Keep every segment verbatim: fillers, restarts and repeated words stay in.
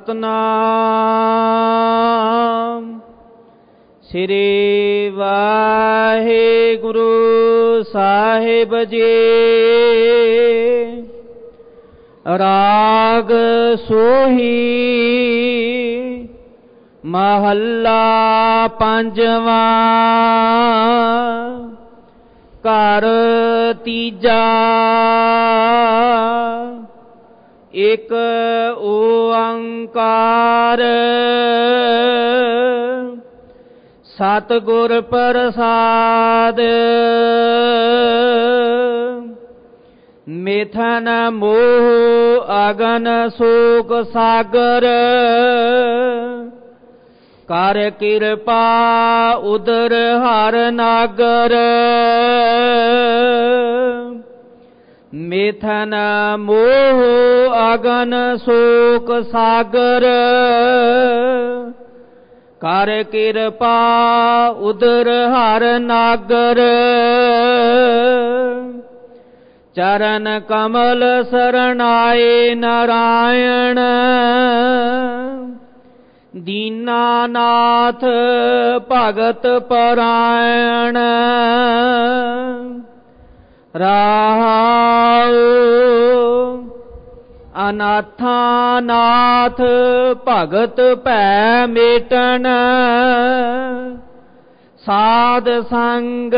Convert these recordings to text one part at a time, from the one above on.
ਸਤਨਾਮ ਸ੍ਰੀ ਵਾਹਿਗੁਰੂ ਸਾਹਿਬ ਜੀ। ਰਾਗ ਸੋਹੀ ਮਹੱਲਾ ਪੰਜਵਾਂ। ਘਰ ਤੀਜਾ। ਇਕ ਓੰਕਾਰ ਸਤਿਗੁਰ ਪ੍ਰਸਾਦ। ਮਿਥਨ ਮੋਹ ਅਗਨ ਸੋਕ ਸਾਗਰ। ਕਰ ਕਿਰਪਾ ਉਦਰ ਹਰ ਨਾਗਰ। ਮਿਥਨ ਮੋਹ ਅਗਨ ਸੋਕ ਸਾਗਰ। ਕਰ ਕਿਰਪਾ ਉਦਰ ਹਰ ਨਾਗਰ। ਚਰਨ ਕਮਲ ਸਰਣਾਏ ਨਾਰਾਇਣ। ਦੀਨਾਨਾਥ ਭਗਤ ਪਰਾਇਣ। ਰਹਾਉ ਅਨਾਥਾਂ ਨਾਥ ਭਗਤ ਭੈ ਮੇਟਣ। ਸਾਧ ਸੰਗ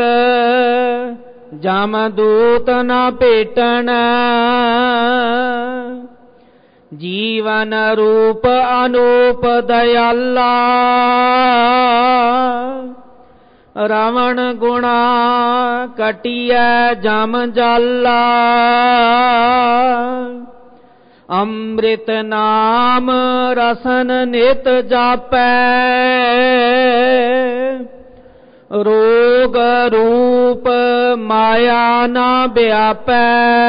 ਜਮਦੂਤ ਨ ਭੇਟਣ। ਜੀਵਨ ਰੂਪ ਅਨੂਪ ਦਇਆਲਾ। ਰਾਵਣ ਗੁਣਾ ਕਟਿਐ ਜਮ ਜਾਲਾ। ਅੰਮ੍ਰਿਤ ਨਾਮ ਰਸਨ ਨਿਤ ਜਾਪੈ। ਰੋਗ ਰੂਪ ਮਾਇਆ ਨ ਵਿਆਪੈ।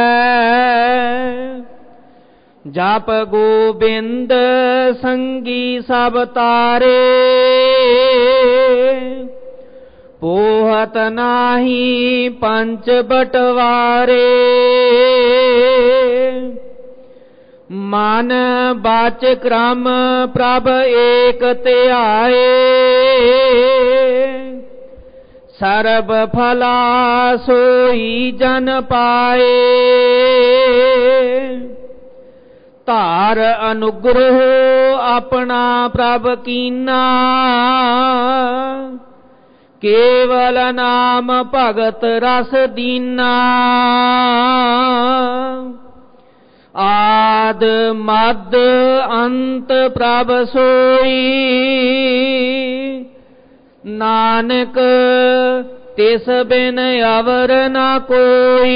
ਜਪ ਗੋਬਿੰਦ ਸੰਗੀ ਸਭ ਤਾਰੇ। ਪੋਹਤ ਨਾਹੀ ਪੰਚ ਬਟਵਾਰੇ। ਮਨ ਬਾਚ ਕ੍ਰਮ ਪ੍ਰਭ ਏਕ ਧਿਆਏ। ਸਰਬ ਫਲਾ ਸੋਈ ਜਨ ਪਾਏ। ਧਾਰ ਅਨੁਗ੍ਰਹ ਆਪਣਾ ਪ੍ਰਭ ਕੀਨਾ। ਕੇਵਲ ਨਾਮ ਭਗਤ ਰਸ ਦੀਨਾ। ਆਦ ਮਦ ਅੰਤ ਪ੍ਰਭ ਸੋਈ। ਨਾਨਕ ਤਿਸ ਬਿਨ ਅਵਰ ਨ ਕੋਈ।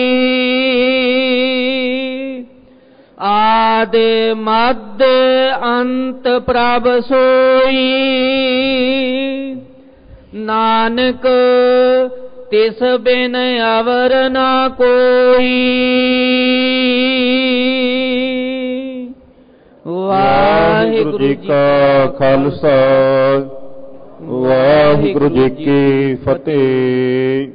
ਆਦ ਮਦ ਅੰਤ ਪ੍ਰਭ ਸੋਈ। ਨਾਨਕ ਤਿਸ ਬਿਨ ਅਵਰ ਨ ਕੋਈ। ਵਾਹਿਗੁਰੂ ਜੀ ਕਾ ਖਾਲਸਾ ਵਾਹਿਗੁਰੂ ਜੀ ਕੀ ਫਤਿਹ।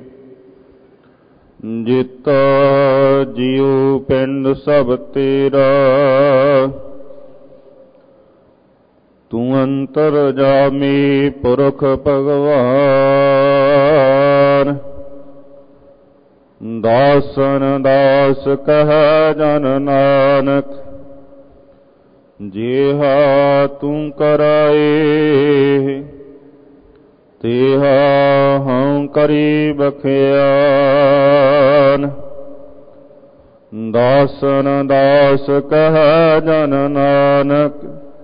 ਜਿਤ ਜੀਉ ਪਿੰਡ ਸਭ ਤੇਰਾ। ਤੂੰ ਅੰਤਰ ਜਾਮੀ ਪੁਰਖ ਭਗਵਾਨ। ਦਾਸਨ ਦਾਸ ਕਹਿ ਜਨ ਨਾਨਕ। ਜਿਹਾ ਤੂੰ ਕਰਾਏ ਤਿਹਾ ਹਉ ਕਰੀ ਬਖਿਆਨ। ਦਾਸਨ ਦਾਸ ਕਹਿ ਜਨ ਨਾਨਕ।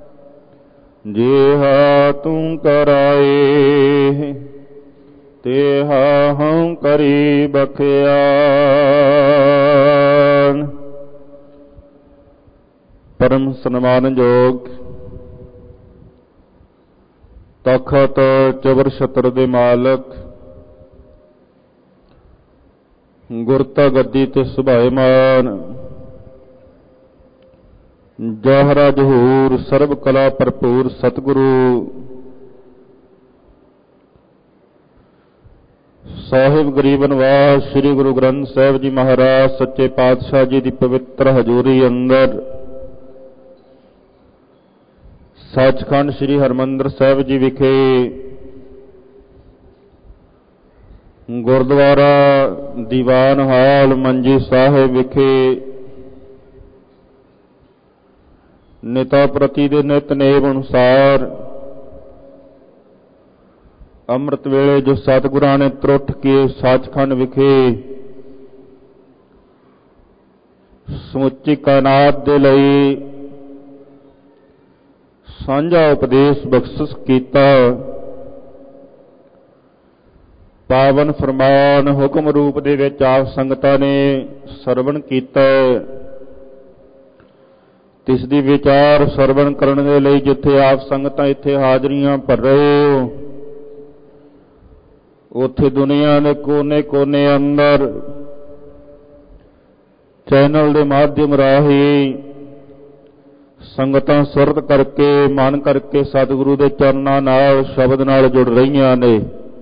ਜਿਹਾ ਤੂੰ ਕਰਾਏ ਤਿਹਾ ਹਉ ਕਰੀ ਬਖਿਆਨ। ਪਰਮ ਸਨਮਾਨਯੋਗ ਤਖਤ ਚਬਰ ਛਤਰ ਦੇ ਮਾਲਕ ਗੁਰਤਾ ਗੱਦੀ ਤੇ ਸੁਭਾਏਮਾਨ ਜਹਰਾ ਜਹੂਰ ਸਰਬ ਕਲਾ ਭਰਪੂਰ ਸਤਿਗੁਰੂ ਸਾਹਿਬ ਗਰੀਬ ਨਿਵਾਸ ਸ੍ਰੀ ਗੁਰੂ ਗ੍ਰੰਥ ਸਾਹਿਬ ਜੀ ਮਹਾਰਾਜ ਸੱਚੇ ਪਾਤਸ਼ਾਹ ਜੀ ਦੀ ਪਵਿੱਤਰ ਹਜ਼ੂਰੀ ਅੰਦਰ ਸੱਚਖੰਡ ਸ੍ਰੀ ਹਰਿਮੰਦਰ ਸਾਹਿਬ ਜੀ ਵਿਖੇ ਗੁਰਦੁਆਰਾ ਦੀਵਾਨ ਹਾਲ ਮੰਜੀ ਸਾਹਿਬ ਵਿਖੇ ਨਿਤਾ ਪ੍ਰਤੀ ਦੇ ਨਿਤਨੇਮ ਅਨੁਸਾਰ ਅੰਮ੍ਰਿਤ ਵੇਲੇ ਜੋ ਸਤਿਗੁਰਾਂ ਨੇ ਤਰੁੱਠ ਕੇ ਸੱਚਖੰਡ ਵਿਖੇ ਸਮੁੱਚੀ ਕਾਇਨਾਤ ਦੇ ਲਈ ਸਾਂਝਾ ਉਪਦੇਸ਼ ਬਖਸ਼ਿਸ਼ ਕੀਤਾ। ਪਾਵਨ ਫਰਮਾਨ ਹੁਕਮ ਰੂਪ ਦੇ ਵਿੱਚ ਆਪ ਸੰਗਤਾਂ ਨੇ ਸਰਵਣ ਕੀਤਾ। ਤਿਸ ਦੀ ਵਿਚਾਰ ਸਰਵਣ ਕਰਨ ਦੇ ਲਈ ਜਿੱਥੇ ਆਪ ਸੰਗਤਾਂ ਇੱਥੇ ਹਾਜ਼ਰੀਆਂ ਭਰ ਰਹੇ ਹੋ, ਉੱਥੇ ਦੁਨੀਆ ਦੇ ਕੋਨੇ ਕੋਨੇ ਅੰਦਰ ਚੈਨਲ ਦੇ ਮਾਧਿਅਮ ਰਾਹੀਂ ਸੰਗਤਾਂ ਸੁਰਤ ਕਰਕੇ ਮਨ ਕਰਕੇ ਸਤਿਗੁਰੂ ਦੇ ਚਰਨਾਂ ਨਾਲ ਸ਼ਬਦ ਨਾਲ ਜੁੜ ਰਹੀਆਂ ਨੇ।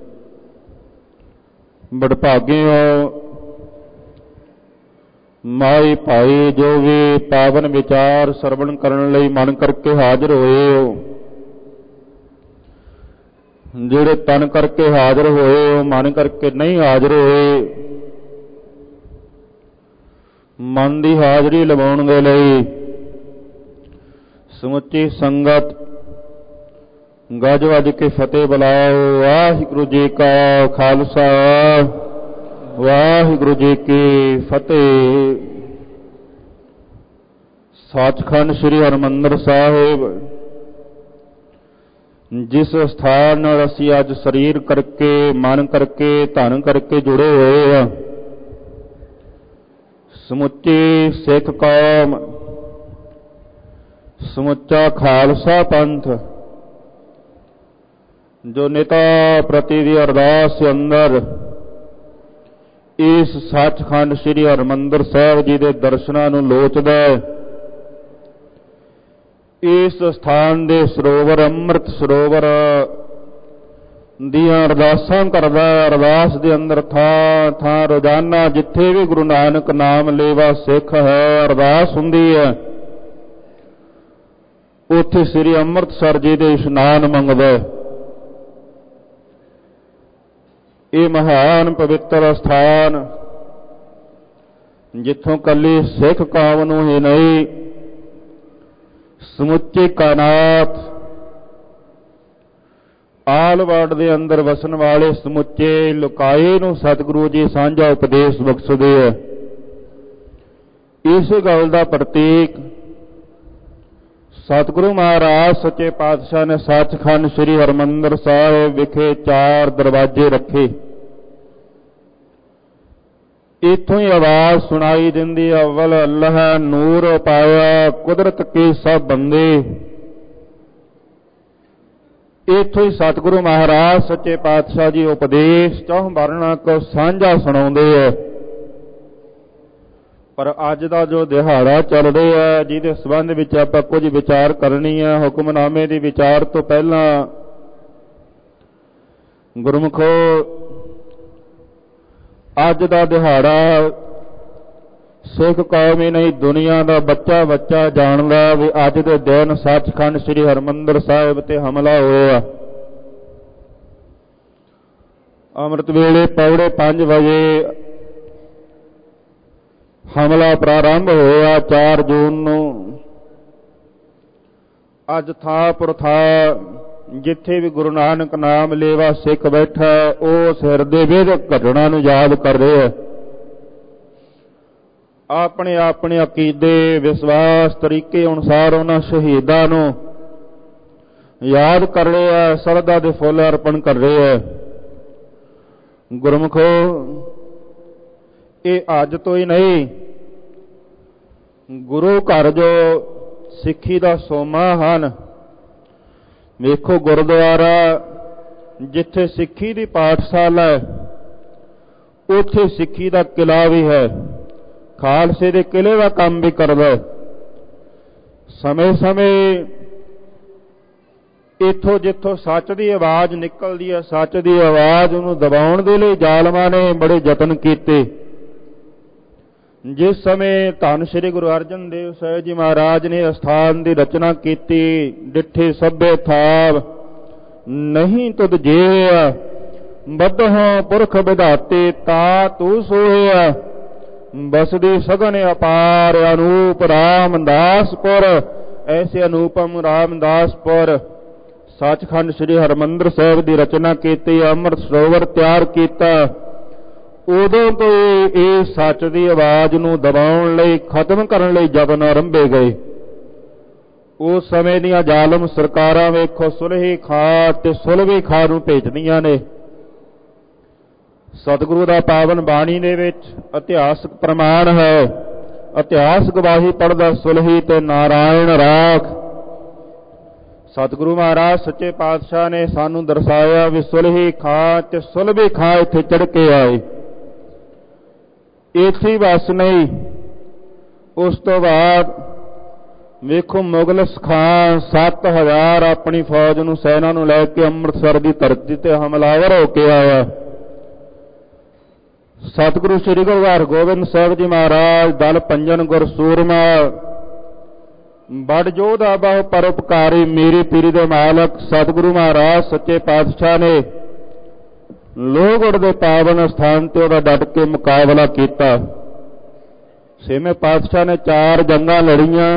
ਬੜਭਾਗੇ ਹੋ ਮਾਈ ਭਾਈ ਜੋ ਵੀ ਪਾਵਨ ਵਿਚਾਰ ਸਰਵਣ ਕਰਨ ਲਈ ਮਨ ਕਰਕੇ ਹਾਜ਼ਰ ਹੋਏ ਹੋ, ਜਿਹੜੇ ਤਨ ਕਰਕੇ ਹਾਜ਼ਰ ਹੋਏ ਹੋ ਮਨ ਕਰਕੇ ਨਹੀਂ ਹਾਜ਼ਰ ਹੋਏ, ਮਨ ਦੀ ਹਾਜ਼ਰੀ ਲਵਾਉਣ ਦੇ ਲਈ ਸਮੁੱਚੀ ਸੰਗਤ ਗੱਜ ਵੱਜ ਕੇ ਫਤਿਹ ਬੁਲਾਓ। ਵਾਹਿਗੁਰੂ ਜੀ ਕਾ ਖਾਲਸਾ ਵਾਹਿਗੁਰੂ ਜੀ ਕੀ ਫਤਿਹ। ਸੱਚਖੰਡ ਸ੍ਰੀ ਹਰਿਮੰਦਰ ਸਾਹਿਬ ਜਿਸ ਸਥਾਨ ਨਾਲ ਅਸੀਂ ਅੱਜ ਸਰੀਰ ਕਰਕੇ ਮਨ ਕਰਕੇ ਧਨ ਕਰਕੇ ਜੁੜੇ ਹੋਏ ਹਾਂ, ਸਮੁੱਚੀ ਸਿੱਖ ਕੌਮ ਸਮੁੱਚਾ ਖਾਲਸਾ ਪੰਥ ਜੋ ਨਿਤਾ ਪ੍ਰਤੀ ਦੀ ਅਰਦਾਸ ਅੰਦਰ ਇਸ ਸੱਚਖੰਡ ਸ੍ਰੀ ਹਰਿਮੰਦਰ ਸਾਹਿਬ ਜੀ ਦੇ ਦਰਸ਼ਨਾਂ ਨੂੰ ਲੋਚਦਾ ਹੈ, ਇਸ ਸਥਾਨ ਦੇ ਸਰੋਵਰ ਅੰਮ੍ਰਿਤ ਸਰੋਵਰ ਦੀਆਂ ਅਰਦਾਸਾਂ ਕਰਦਾ ਹੈ। ਅਰਦਾਸ ਦੇ ਅੰਦਰ ਥਾਂ ਥਾਂ ਰੋਜ਼ਾਨਾ ਜਿੱਥੇ ਵੀ ਗੁਰੂ ਨਾਨਕ ਨਾਮ ਲੇਵਾ ਸਿੱਖ ਹੈ ਅਰਦਾਸ ਹੁੰਦੀ ਹੈ, ਉੱਥੇ ਸ੍ਰੀ ਅੰਮ੍ਰਿਤਸਰ ਜੀ ਦੇ ਇਸ਼ਨਾਨ ਮੰਗਦਾ। ਇਹ ਮਹਾਨ ਪਵਿੱਤਰ ਸਥਾਨ ਜਿੱਥੋਂ ਕੱਲੀ ਸਿੱਖ ਕੌਮ ਨੂੰ ਹੀ ਨਹੀਂ ਸਮੁੱਚੀ ਕਾਇਨਾਤ ਆਲ ਵਰਲਡ ਦੇ ਅੰਦਰ ਵਸਣ ਵਾਲੇ ਸਮੁੱਚੇ ਲੁਕਾਏ ਨੂੰ ਸਤਿਗੁਰੂ ਜੀ ਸਾਂਝਾ ਉਪਦੇਸ਼ ਬਖਸ਼ਦੇ ਹੈ। ਇਸ ਗੱਲ ਦਾ ਪ੍ਰਤੀਕ ਸਤਿਗੁਰੂ ਮਹਾਰਾਜ ਸੱਚੇ ਪਾਤਸ਼ਾਹ ਨੇ ਸੱਚਖੰਡ ਸ੍ਰੀ ਹਰਿਮੰਦਰ ਸਾਹਿਬ ਵਿਖੇ ਚਾਰ ਦਰਵਾਜ਼ੇ ਰੱਖੇ। ਇੱਥੋਂ ਹੀ ਆਵਾਜ਼ ਸੁਣਾਈ ਦਿੰਦੀ, ਅਵਲ ਅੱਲਾਹ ਨੂਰ ਪਾਇਆ ਕੁਦਰਤ ਕੇ ਸਭ ਬੰਦੇ। ਇੱਥੋਂ ਹੀ ਸਤਿਗੁਰੂ ਮਹਾਰਾਜ ਸੱਚੇ ਪਾਤਸ਼ਾਹ ਜੀ ਉਪਦੇਸ਼ ਚੌਂ ਵਰਨਾਂ ਕੋ ਸਾਂਝਾ ਸੁਣਾਉਂਦੇ ਹੈ। ਪਰ ਅੱਜ ਦਾ ਜੋ ਦਿਹਾੜਾ ਚੱਲ ਰਿਹਾ ਹੈ, ਜਿਹਦੇ ਸੰਬੰਧ ਵਿੱਚ ਆਪਾਂ ਕੁਝ ਵਿਚਾਰ ਕਰਨੀ ਹੈ, ਹੁਕਮਨਾਮੇ ਦੀ ਵਿਚਾਰ ਤੋਂ ਪਹਿਲਾਂ ਗੁਰਮੁਖੋ ਅੱਜ ਦਾ ਦਿਹਾੜਾ ਸਿੱਖ ਕੌਮ ਹੀ ਨਹੀਂ ਦੁਨੀਆ ਦਾ ਬੱਚਾ ਬੱਚਾ ਜਾਣਦਾ ਵੀ ਅੱਜ ਦੇ ਦਿਨ ਸੱਚਖੰਡ ਸ੍ਰੀ ਹਰਿਮੰਦਰ ਸਾਹਿਬ ਤੇ ਹਮਲਾ ਹੋਇਆ। ਅੰਮ੍ਰਿਤ ਵੇਲੇ ਪੌੜੇ ਪੰਜ ਵਜੇ ਹਮਲਾ ਪ੍ਰਾਰੰਭ ਹੋਇਆ ਚਾਰ ਜੂਨ ਨੂੰ। ਅੱਜ ਥਾਂ ਪਰ ਥਾਂ ਜਿੱਥੇ ਵੀ ਗੁਰੂ ਨਾਨਕ ਨਾਮ ਲੇਵਾ ਸਿੱਖ ਬੈਠਾ ਉਸ ਹਿਰਦੇ ਵੇਦਕ ਘਟਨਾ ਨੂੰ ਯਾਦ ਕਰ ਰਿਹਾ, ਆਪਣੇ ਆਪਣੇ ਅਕੀਦੇ ਵਿਸ਼ਵਾਸ ਤਰੀਕੇ ਅਨੁਸਾਰ ਉਹਨਾਂ ਸ਼ਹੀਦਾਂ ਨੂੰ ਯਾਦ ਕਰ ਰਿਹਾ, ਸ਼ਰਧਾ ਦੇ ਫੁੱਲ ਅਰਪਣ ਕਰ ਰਿਹਾ। ਗੁਰਮੁਖੋ ਇਹ ਅੱਜ ਤੋਂ ਹੀ ਨਹੀਂ, ਗੁਰੂ ਘਰ ਜੋ ਸਿੱਖੀ ਦਾ ਸੋਮਾ ਹਨ, ਵੇਖੋ ਗੁਰਦੁਆਰਾ ਜਿੱਥੇ ਸਿੱਖੀ ਦੀ ਪਾਠਸ਼ਾਲਾ ਹੈ ਉੱਥੇ ਸਿੱਖੀ ਦਾ ਕਿਲਾ ਵੀ ਹੈ, ਖਾਲਸੇ ਦੇ ਕਿਲੇ ਦਾ ਕੰਮ ਵੀ ਕਰਦਾ। ਸਮੇਂ ਸਮੇਂ ਇੱਥੋਂ ਜਿੱਥੋਂ ਸੱਚ ਦੀ ਆਵਾਜ਼ ਨਿਕਲਦੀ ਹੈ, ਸੱਚ ਦੀ ਆਵਾਜ਼ ਉਹਨੂੰ ਦਬਾਉਣ ਦੇ ਲਈ ਜ਼ਾਲਮਾਂ ਨੇ ਬੜੇ ਯਤਨ ਕੀਤੇ। जिस समय धन श्री गुरु अर्जन देव साहिब जी महाराज ने अस्थान की रचना की, डिठे सभे थाव नहीं तुद जेया, बदहों पुरख विधाते ता तू सोया, बसदी सगन अपार अनूप रामदासपुर। ऐसे अनुपम रामदासपुर सचखंड श्री हरमंदिर साहिब की रचना की, अमृत सरोवर तैयार किया। उदों तो ये सच की आवाज नूं दबाउण लई, खत्म करन लई जतन आरंभे गए। उस समय दीआं जालम सरकारां वेखो सुलही खां ते सुलभी खां नूं भेजदियां ने। सतगुरु दा पावन बाणी दे विच इतिहासक प्रमाण है। इतिहास गवाही पढ़दा सुलही ते नारायण राख। सतगुरु महाराज सच्चे पातशाह ने सानू दर्शाया भी सुलही खां ते सुलभी खां इत्थे चढ़ के आए। इत्थे बस नहीं, उस तो बाद वेखो मुगलस खां सत्त हजार अपनी फौज नूं सैना नूं लैके अमृतसर की धरती ते हमलावर होके आया। सतगुरु श्री गुरु हरगोबिंद साहिब जी महाराज दल पंजन गुर सूरमा, बड़ जोधा बहु परोपकारी, मेरी पीरी दे मालक सतगुरु महाराज सच्चे पातशाह ने लोहगढ़ दे पावन स्थान ते उहदा डट के मुकाबला किया। छेवें पातशाह ने चार जंगां लड़ियां।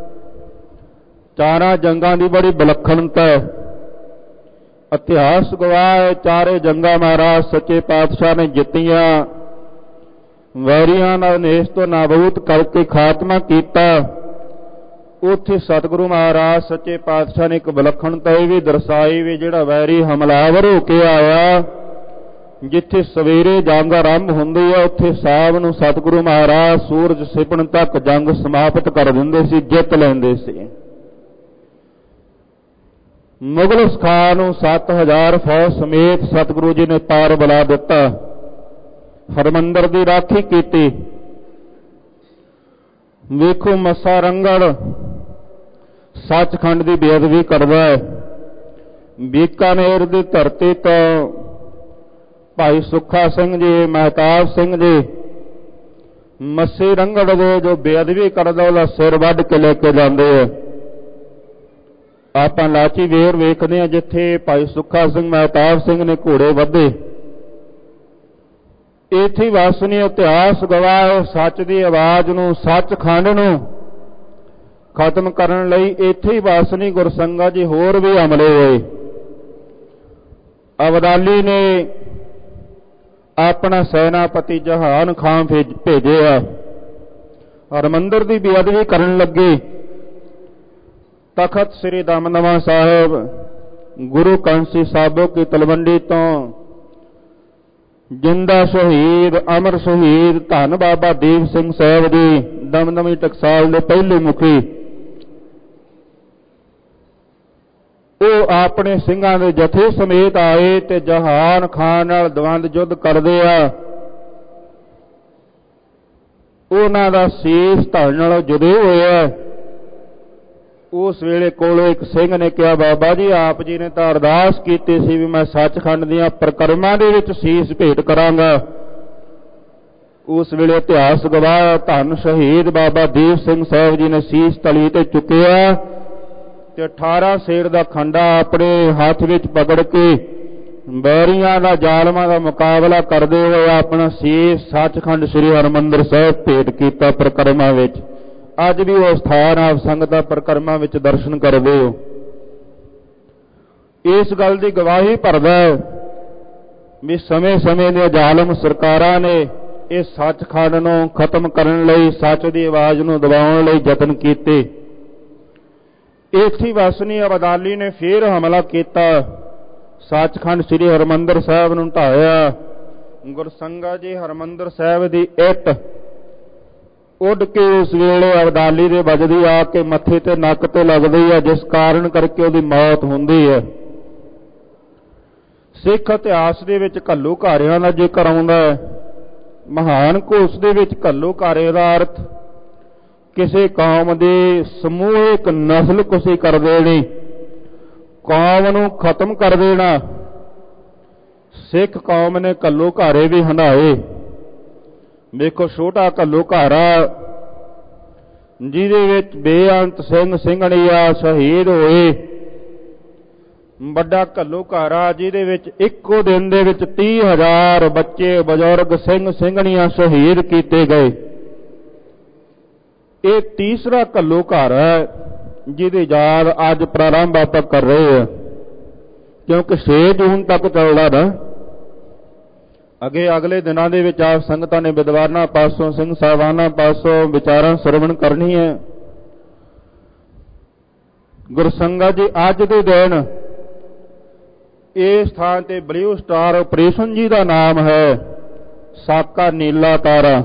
चारां जंगां दी बड़ी विलक्षणता है। इतिहास गवाह है, चारे जंगां महाराज सच्चे पातशाह ने जित्तियां। वैरियां नाल नेस तो नाबूद करके खात्मा किया। उत्थे सतगुरु महाराज सच्चे पातशाह ने एक विलक्षणता भी दर्शाई भी जिहड़ा वैरी हमलावर होके आया, जिथे सवेरे जंग आरंभ हुंदी है उत्थे साहब नूं सतगुरु महाराज सूरज सिपण तक जंग समाप्त कर दिंदे सी, जित लैंदे सी। मुगलस खां नूं सत्त हजार फौज समेत सतगुरु जी ने पार बुला दिता। हरमंदर की राखी की। वेखो मस्सा रंगड़ सचखंड की बेअदबी करदा है। बीकानेर की धरती तो भाई सुखा सिंह जी, महताब सिंह जी मस्सी रंगड़ दे जो बेअदबी करदा उहदा सिर वढ के लेके जांदे है। आपां लाची वेर वेखदे हां जिथे भाई सुखा सिंह महताब सिंह ने घोड़े वधे। इत्थे वासनी इतिहास गवाह सच की आवाज नूं, सचखंड नूं खत्म करन लई इत्थे वासनी गुरसंगा जी होर भी हमले होए। अबदाली ने अपना सैनापति जहान खां भेजे। हरमंदिर की बेअदबी करन लगे। तखत श्री दमदमा साहिब गुरु कांसी साहबों की तलवंडी तो जिंदा शहीद अमर शहीद धन बाबा दीप सिंह साहब जी दमदमी टकसाल के पहले मुखी, वो अपने सिंघां दे जथे समेत आए ते जहान खां नाल द्वंद युद्ध करदे आ। उन्हां दा सीस धड़ नाल जुदे होया। उस वेले कोलों एक सिंह ने कहा, बाबा जी आप जी ने तो अरदास की सी भी मैं सचखंड दीआं परिक्रमां दे विच सीस भेंट करांगा। उस वेले इतिहास गवाह धन शहीद बाबा दीप सिंह साहब जी ने सीस तली ते चुकिया ते अठारह सेर का खंडा अपने हाथ विच पकड़ के बैरियां दा जालमां दा मुकाबला करदे हुए अपना सीस सचखंड श्री हरमंदिर साहिब भेंट कीता परिक्रमा विच। अज भी वो स्थान आप संगतां परिक्रमा विच दर्शन करदे हो। इस गल की गवाही भरदा है भी समय समय दे जालम सरकारां ने इस सचखंड नूं खत्म करन लई, सच की आवाज़ नूं दबाउण लई यतन कीते। इत्थे वासनी अबदाली ने फिर हमला किया। सचखंड श्री हरमंदिर साहिब नूं ढाया। गुरसंगा जी हरमंदिर साहिब की इट उड़ के उस वेले अबदाली दे वजदी आके मत्थे ते नक ते लगदी है, जिस कारण करके उहदी मौत हुंदी है। सिख इतिहास दे विच घल्लूघारियां दा जिक्र आउंदा है। महान घोष दे विच घल्लूघारे दा अर्थ किसी कौम की समूहिक नस्ल कुशी कर देनी, कौम नूं खत्म कर देना। सिख कौम ने घल्लूघारे भी हंडाए। ਵੇਖੋ ਛੋਟਾ ਘੱਲੂਘਾਰਾ ਜਿਹਦੇ ਵਿੱਚ ਬੇਅੰਤ ਸਿੰਘ ਸਿੰਘਣੀਆਂ ਸ਼ਹੀਦ ਹੋਏ, ਵੱਡਾ ਘੱਲੂਘਾਰਾ ਜਿਹਦੇ ਵਿੱਚ ਇੱਕੋ ਦਿਨ ਦੇ ਵਿੱਚ ਤੀਹ ਹਜ਼ਾਰ ਬੱਚੇ ਬਜ਼ੁਰਗ ਸਿੰਘ ਸਿੰਘਣੀਆਂ ਸ਼ਹੀਦ ਕੀਤੇ ਗਏ। ਇਹ ਤੀਸਰਾ ਘੱਲੂਘਾਰਾ ਹੈ ਜਿਹਦੀ ਯਾਦ ਅੱਜ ਪ੍ਰਾਰੰਭ ਆਪਾਂ ਕਰ ਰਹੇ ਹਾਂ, ਕਿਉਂਕਿ ਛੇ ਜੂਨ ਤੱਕ ਚੱਲਦਾ ਨਾ। ਅੱਗੇ ਅਗਲੇ ਦਿਨਾਂ ਦੇ ਵਿੱਚ ਆਪ ਸੰਗਤਾਂ ਨੇ ਵਿਦਵਾਨਾਂ ਪਾਸੋਂ ਸਿੰਘ ਸਾਹਿਬਾਨਾਂ ਪਾਸੋਂ ਵਿਚਾਰਾਂ ਸਰਵਣ ਕਰਨੀ ਹੈ। ਗੁਰਸੰਗਤ ਜੀ, ਅੱਜ ਦੇ ਦਿਨ ਇਸ ਥਾਂ ਤੇ ਬਲੂ ਸਟਾਰ ਆਪਰੇਸ਼ਨ ਜੀ ਦਾ ਨਾਮ ਹੈ ਸਾਕਾ ਨੀਲਾ ਤਾਰਾ।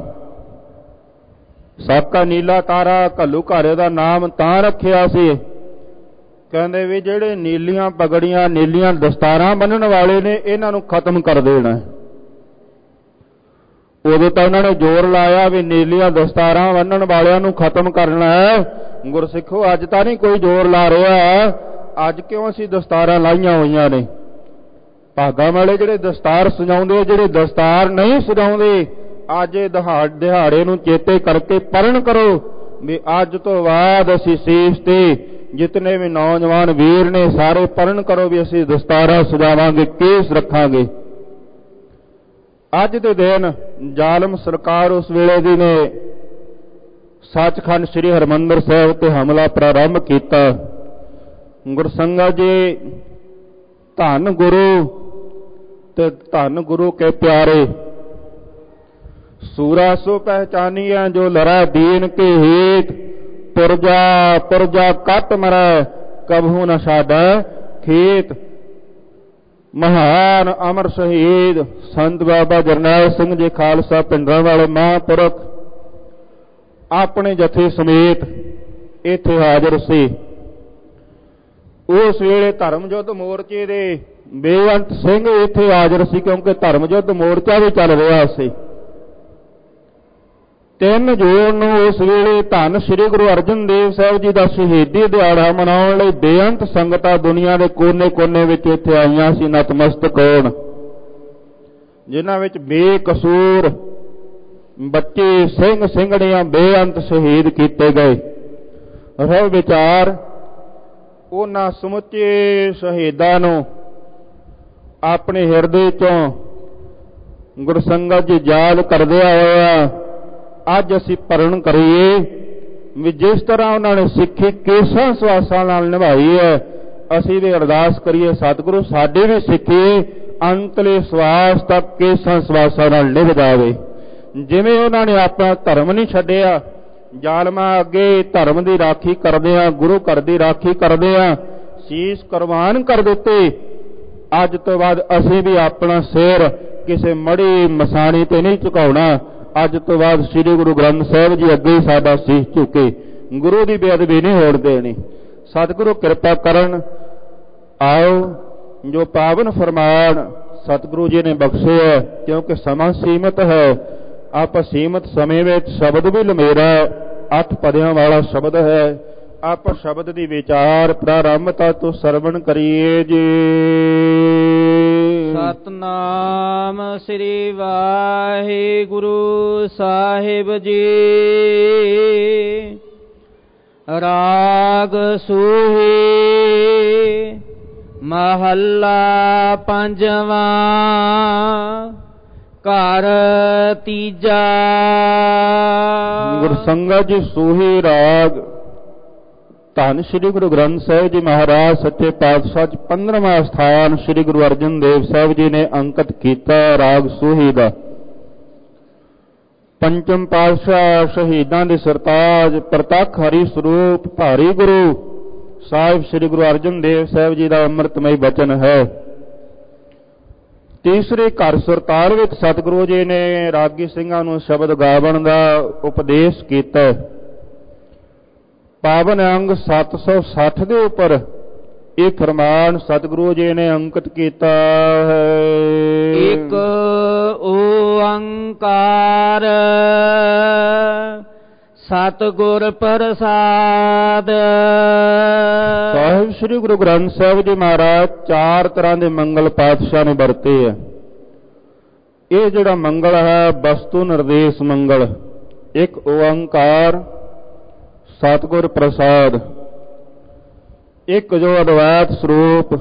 ਸਾਕਾ ਨੀਲਾ ਤਾਰਾ ਘੱਲੂਘਾਰੇ ਦਾ ਨਾਮ ਤਾਂ ਰੱਖਿਆ ਸੀ, ਕਹਿੰਦੇ ਵੀ ਜਿਹੜੇ ਨੀਲੀਆਂ ਪਗੜੀਆਂ ਨੀਲੀਆਂ ਦਸਤਾਰਾਂ ਬੰਨ੍ਹਣ ਵਾਲੇ ਨੇ ਇਹਨਾਂ ਨੂੰ ਖਤਮ ਕਰ ਦੇਣਾ। ਉਦੋਂ ਤਾਂ ਉਹਨਾਂ ਨੇ ਜ਼ੋਰ ਲਾਇਆ ਵੀ ਨੀਲੀਆਂ ਦਸਤਾਰਾਂ ਬੰਨ੍ਹਣ ਵਾਲਿਆਂ ਨੂੰ ਖਤਮ ਕਰਨਾ ਹੈ। ਗੁਰਸਿੱਖੋ, ਅੱਜ ਤਾਂ ਨਹੀਂ ਕੋਈ ਜ਼ੋਰ ਲਾ ਰਿਹਾ। ਅੱਜ ਕਿਉਂ ਅਸੀਂ ਦਸਤਾਰਾਂ ਲਾਈਆਂ ਹੋਈਆਂ ਨੇ? ਭਾਗਾਂ ਵਾਲੇ ਜਿਹੜੇ ਦਸਤਾਰ ਸਜਾਉਂਦੇ, ਜਿਹੜੇ ਦਸਤਾਰ ਨਹੀਂ ਸਜਾਉਂਦੇ, ਅੱਜ ਦਿਹਾੜ ਦਿਹਾੜੇ ਨੂੰ ਚੇਤੇ ਕਰਕੇ ਪਰਨ ਕਰੋ ਵੀ ਅੱਜ ਤੋਂ ਬਾਅਦ ਅਸੀਂ ਸੀਸ ਤੇ ਜਿਤਨੇ ਵੀ ਨੌਜਵਾਨ ਵੀਰ ਨੇ ਸਾਰੇ ਪਰਨ ਕਰੋ ਵੀ ਅਸੀਂ ਦਸਤਾਰਾਂ ਸਜਾਵਾਂਗੇ, ਕੇਸ ਰੱਖਾਂਗੇ। ਅੱਜ ਦੇ ਦਿਨ ਜ਼ਾਲਮ ਸਰਕਾਰ ਉਸ ਵੇਲੇ ਦੀ ਨੇ ਸੱਚਖੰਡ ਸ੍ਰੀ ਹਰਿਮੰਦਰ ਸਾਹਿਬ ਤੇ ਹਮਲਾ ਪ੍ਰਾਰੰਭ ਕੀਤਾ। ਗੁਰਸੰਗਤ ਜੀ, ਧੰਨ ਗੁਰੂ ਤੇ ਧੰਨ ਗੁਰੂ ਕੇ ਪਿਆਰੇ, ਸੂਰਾ ਸੋ ਪਹਿਚਾਨੀਆ ਜੋ ਲੜੈ ਦੀਨ ਕੇ ਹੀਤ, ਪੁਰਜਾ ਪੁਰਜਾ ਕੱਟ ਮਰੈ ਕਬਹੂ ਨ ਸਾਡਾ ਖੇਤ। ਮਹਾਨ ਅਮਰ ਸ਼ਹੀਦ ਸੰਤ ਬਾਬਾ ਜਰਨੈਲ ਸਿੰਘ ਜੀ ਖਾਲਸਾ ਪਿੰਡਰਾਂ ਵਾਲੇ ਮਹਾਂਪੁਰਖ ਆਪਣੇ ਜਥੇ ਸਮੇਤ ਇੱਥੇ ਹਾਜ਼ਰ ਸੀ। ਉਸ ਵੇਲੇ ਧਰਮ ਯੁੱਧ ਮੋਰਚੇ ਦੇ ਬੇਅੰਤ ਸਿੰਘ ਇੱਥੇ ਹਾਜ਼ਰ ਸੀ, ਕਿਉਂਕਿ ਧਰਮ ਯੁੱਧ ਮੋਰਚਾ ਵੀ ਚੱਲ ਰਿਹਾ ਸੀ। ਤਿੰਨ ਜੂਨ ਨੂੰ ਉਸ ਵੇਲੇ ਧੰਨ ਸ੍ਰੀ ਗੁਰੂ ਅਰਜਨ ਦੇਵ ਸਾਹਿਬ ਜੀ ਦਾ ਸ਼ਹੀਦੀ ਦਿਹਾੜਾ ਮਨਾਉਣ ਲਈ ਬੇਅੰਤ ਸੰਗਤਾਂ ਦੁਨੀਆ ਦੇ ਕੋਨੇ ਕੋਨੇ ਵਿੱਚ ਇੱਥੇ ਆਈਆਂ ਸੀ ਨਤਮਸਤਕ ਹੋਣ, ਜਿਨ੍ਹਾਂ ਵਿੱਚ ਬੇਕਸੂਰ ਬੱਚੇ ਸਿੰਘ ਸਿੰਘਣੀਆਂ ਬੇਅੰਤ ਸ਼ਹੀਦ ਕੀਤੇ ਗਏ। ਰਹਿ ਵਿਚਾਰ ਉਹਨਾਂ ਸਮੁੱਚੇ ਸ਼ਹੀਦਾਂ ਨੂੰ ਆਪਣੇ ਹਿਰਦੇ ਚੋਂ ਗੁਰਸੰਗਤ ਜੀ ਯਾਦ ਕਰਦਿਆਂ ਹੋਇਆ ਅੱਜ ਅਸੀਂ ਪਰਨ ਕਰੀਏ ਵੀ ਜਿਸ ਤਰ੍ਹਾਂ ਉਹਨਾਂ ਨੇ ਸਿੱਖੀ ਕੇਸਾਂ ਸਵਾਸਾਂ ਨਾਲ ਨਿਭਾਈ ਹੈ, ਅਸੀਂ ਵੀ ਅਰਦਾਸ ਕਰੀਏ ਸਤਿਗੁਰੂ ਸਾਡੀ ਵੀ ਸਿੱਖੀ ਅੰਤਲੇ ਸਵਾਸ ਤੱਕ ਕੇਸਾਂ ਸਵਾਸਾਂ ਨਾਲ ਨਿਭ ਜਾਵੇ। ਜਿਵੇਂ ਉਹਨਾਂ ਨੇ ਆਪਣਾ ਧਰਮ ਨਹੀਂ ਛੱਡਿਆ, ਜ਼ਾਲਮਾਂ ਅੱਗੇ ਧਰਮ ਦੀ ਰਾਖੀ ਕਰਦਿਆਂ, ਗੁਰੂ ਘਰ ਦੀ ਰਾਖੀ ਕਰਦਿਆਂ ਸੀਸ ਕੁਰਬਾਨ ਕਰ ਦਿੱਤੇ। ਅੱਜ ਤੋਂ ਬਾਅਦ ਅਸੀਂ ਵੀ ਆਪਣਾ ਸਿਰ ਕਿਸੇ ਮੜੀ ਮਸਾਣੀ ਤੇ ਨਹੀਂ ਝੁਕਾਉਣਾ। ਅੱਜ ਤੋਂ ਬਾਅਦ ਸ੍ਰੀ ਗੁਰੂ ਗ੍ਰੰਥ ਸਾਹਿਬ ਜੀ ਅੱਗੇ ਹੀ ਸਾਡਾ ਸੀਸ ਝੁਕੇ, ਗੁਰੂ ਦੀ ਬੇਅਦਬੀ ਨਹੀਂ ਹੋਣ ਦੇਣੀ। ਸਤਿਗੁਰੂ ਕਿਰਪਾ ਕਰਨ। ਆਓ ਜੋ ਪਾਵਨ ਫਰਮਾਨ ਸਤਿਗੁਰੂ ਜੀ ਨੇ ਬਖਸ਼ਿਆ, ਕਿਉਂਕਿ ਸਮਾਂ ਸੀਮਤ ਹੈ, ਆਪਾਂ ਸੀਮਤ ਸਮੇਂ ਵਿੱਚ ਸ਼ਬਦ ਵੀ ਲਮੇਰਾ ਅੱਠ ਪਦਿਆਂ ਵਾਲਾ ਸ਼ਬਦ ਹੈ, ਆਪਾਂ ਸ਼ਬਦ ਦੀ ਵਿਚਾਰ ਪ੍ਰਾਰੰਭਤਾ ਤੋਂ ਸਰਵਣ ਕਰੀਏ ਜੀ। ਸਤਨਾਮ ਸ੍ਰੀ ਵਾਹਿਗੁਰੂ ਸਾਹਿਬ ਜੀ। ਰਾਗ ਸੂਹੀ ਮਹੱਲਾ ਪੰਜਵਾਂ ਘਰ ਤੀਜਾ। ਗੁਰਸੰਗਤ ਜੀ, ਸੂਹੀ ਰਾਗ ਧੰਨ ਸ੍ਰੀ ਗੁਰੂ ਗ੍ਰੰਥ ਸਾਹਿਬ ਜੀ ਮਹਾਰਾਜ ਸੱਚੇ ਪਾਤਸ਼ਾਹ ਚ ਪੰਦਰਵਾਂ ਸਥਾਨ ਸ੍ਰੀ ਗੁਰੂ ਅਰਜਨ ਦੇਵ ਸਾਹਿਬ ਜੀ ਨੇ ਅੰਕਿਤ ਕੀਤਾ ਰਾਗ ਸੂਹੀ ਦਾ। ਪੰਚਮ ਪਾਤਸ਼ਾਹ ਸ਼ਹੀਦਾਂ ਦੇ ਸਰਤਾਜ ਪ੍ਰਤੱਖ ਹਰੀ ਸਰੂਪ ਭਾਰੀ ਗੁਰੂ ਸਾਹਿਬ ਸ੍ਰੀ ਗੁਰੂ ਅਰਜਨ ਦੇਵ ਸਾਹਿਬ ਜੀ ਦਾ ਅੰਮ੍ਰਿਤਮਈ ਬਚਨ ਹੈ। ਤੀਸਰੇ ਘਰ ਸੁਰਤਾਲ ਵਿੱਚ ਸਤਿਗੁਰੂ ਜੀ ਨੇ ਰਾਗੀ ਸਿੰਘਾਂ ਨੂੰ ਸ਼ਬਦ ਗਾਵਣ ਦਾ ਉਪਦੇਸ਼ ਕੀਤਾ। ਪਾਵਨ ਅੰਗ ਸੱਤ ਸੌ ਸੱਠ ਦੇ ਉੱਪਰ ਇਹ ਫਰਮਾਨ ਸਤਿਗੁਰੂ ਜੀ ਨੇ ਅੰਕਿਤ ਕੀਤਾ ਹੈ। ਇੱਕ ਓੰਕਾਰ ਸਤਿਗੁਰ ਪ੍ਰਸਾਦ। ਸਾਹਿਬ ਸ੍ਰੀ ਗੁਰੂ ਗ੍ਰੰਥ ਸਾਹਿਬ ਜੀ ਮਹਾਰਾਜ ਚਾਰ ਤਰ੍ਹਾਂ ਦੇ ਮੰਗਲ ਪਾਤਸ਼ਾਹ ਨੇ ਵਰਤੇ ਆ। ਇਹ ਜਿਹੜਾ ਮੰਗਲ ਹੈ ਵਸਤੂ ਨਿਰਦੇਸ਼ ਮੰਗਲ, ਇੱਕ ਓੰਕਾਰ ਸਤਿਗੁਰ ਪ੍ਰਸਾਦ, ਇੱਕ ਜੋ ਅਦਵੈਤ ਸਰੂਪ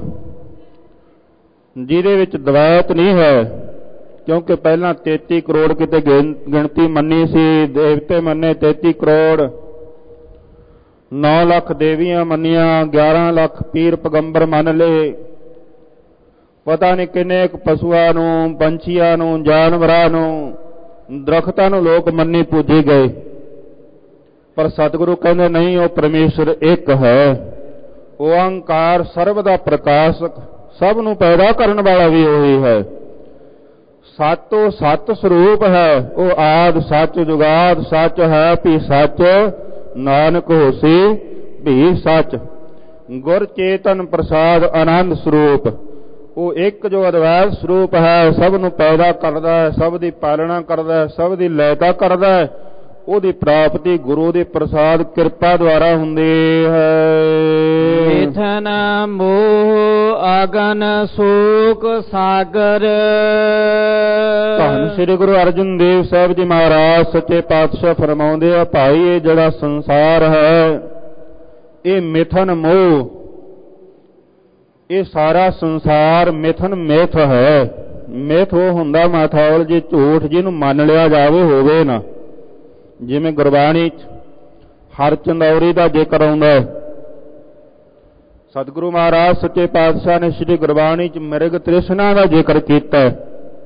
ਜਿਹਦੇ ਵਿੱਚ ਦਵੈਤ ਨਹੀਂ ਹੈ, ਕਿਉਂਕਿ ਪਹਿਲਾਂ ਤੇਤੀ ਕਰੋੜ ਕਿਤੇ ਗਿਣਤੀ ਮੰਨੀ ਸੀ, ਦੇਵਤੇ ਮੰਨੇ ਤੇਤੀ ਕਰੋੜ, ਨੌ ਲੱਖ ਦੇਵੀਆਂ ਮੰਨੀਆਂ, ਗਿਆਰਾਂ ਲੱਖ ਪੀਰ ਪੈਗੰਬਰ ਮੰਨ ਲਏ, ਪਤਾ ਨਹੀਂ ਕਿੰਨੇ ਕੁ ਪਸ਼ੂਆਂ ਨੂੰ, ਪੰਛੀਆਂ ਨੂੰ, ਜਾਨਵਰਾਂ ਨੂੰ, ਦਰਖਤਾਂ ਨੂੰ ਲੋਕ ਮੰਨੀ ਪੂਜੇ ਗਏ। ਪਰ ਸਤਿਗੁਰੂ ਕਹਿੰਦੇ ਨਹੀਂ, ਉਹ ਪਰਮੇਸ਼ਰ ਇੱਕ ਹੈ। ਓੰਕਾਰ ਸਰਬ ਦਾ ਪ੍ਰਕਾਸ਼ਕ, ਸਭ ਨੂੰ ਪੈਦਾ ਕਰਨ ਵਾਲਾ ਵੀ ਉਹੀ ਹੈ। ਸਤੋ ਸਤ ਸਰੂਪ ਹੈ, ਉਹ ਆਦਿ ਸੱਚ ਜੁਗਾਦ ਸੱਚ ਹੈ, ਭੀ ਸੱਚ ਨਾਨਕ ਹੋਸੀ ਭੀ ਸੱਚ। ਗੁਰ ਚੇਤਨ ਪ੍ਰਸਾਦ ਆਨੰਦ ਸਰੂਪ, ਉਹ ਇੱਕ ਜੋ ਅਦਵੈਤ ਸਰੂਪ ਹੈ, ਸਭ ਨੂੰ ਪੈਦਾ ਕਰਦਾ ਹੈ, ਸਭ ਦੀ ਪਾਲਣਾ ਕਰਦਾ ਹੈ, ਸਭ ਦੀ ਲੈਤਾ ਕਰਦਾ ਹੈ। ਉਹਦੀ ਪ੍ਰਾਪਤੀ ਗੁਰੂ ਦੇ ਪ੍ਰਸਾਦ ਕਿਰਪਾ ਦੁਆਰਾ ਹੁੰਦੀ ਹੈ। ਮਿਥਨ ਮੋਹ ਅਗਨ ਸੋਕ ਸਾਗਰ। ਧੰਨ ਸ੍ਰੀ ਗੁਰੂ ਅਰਜਨ ਦੇਵ ਸਾਹਿਬ ਜੀ ਮਹਾਰਾਜ ਸੱਚੇ ਪਾਤਸ਼ਾਹ ਫਰਮਾਉਂਦੇ ਆ, ਭਾਈ ਇਹ ਜਿਹੜਾ ਸੰਸਾਰ ਹੈ ਇਹ ਮਿਥਨ ਮੋਹ, ਇਹ ਸਾਰਾ ਸੰਸਾਰ ਮਿਥਨ ਮਿਥ ਹੈ। ਮਿਥ ਉਹ ਹੁੰਦਾ ਮਾਥੌਲ ਜੇ ਝੂਠ ਜਿਹਨੂੰ ਮੰਨ ਲਿਆ ਜਾਵੇ ਹੋਵੇ ਨਾ। ਜਿਵੇਂ ਗੁਰਬਾਣੀ ਚ ਹਰ ਚੰਦੌਰੀ ਦਾ ਜ਼ਿਕਰ ਆਉਂਦਾ ਹੈ, ਸਤਿਗੁਰੂ ਮਹਾਰਾਜ ਸੱਚੇ ਪਾਤਸ਼ਾਹ ਨੇ ਸ੍ਰੀ ਗੁਰਬਾਣੀ ਚ ਮਿਰਗ ਤ੍ਰਿਸ਼ਨਾ ਦਾ ਜ਼ਿਕਰ ਕੀਤਾ ਹੈ।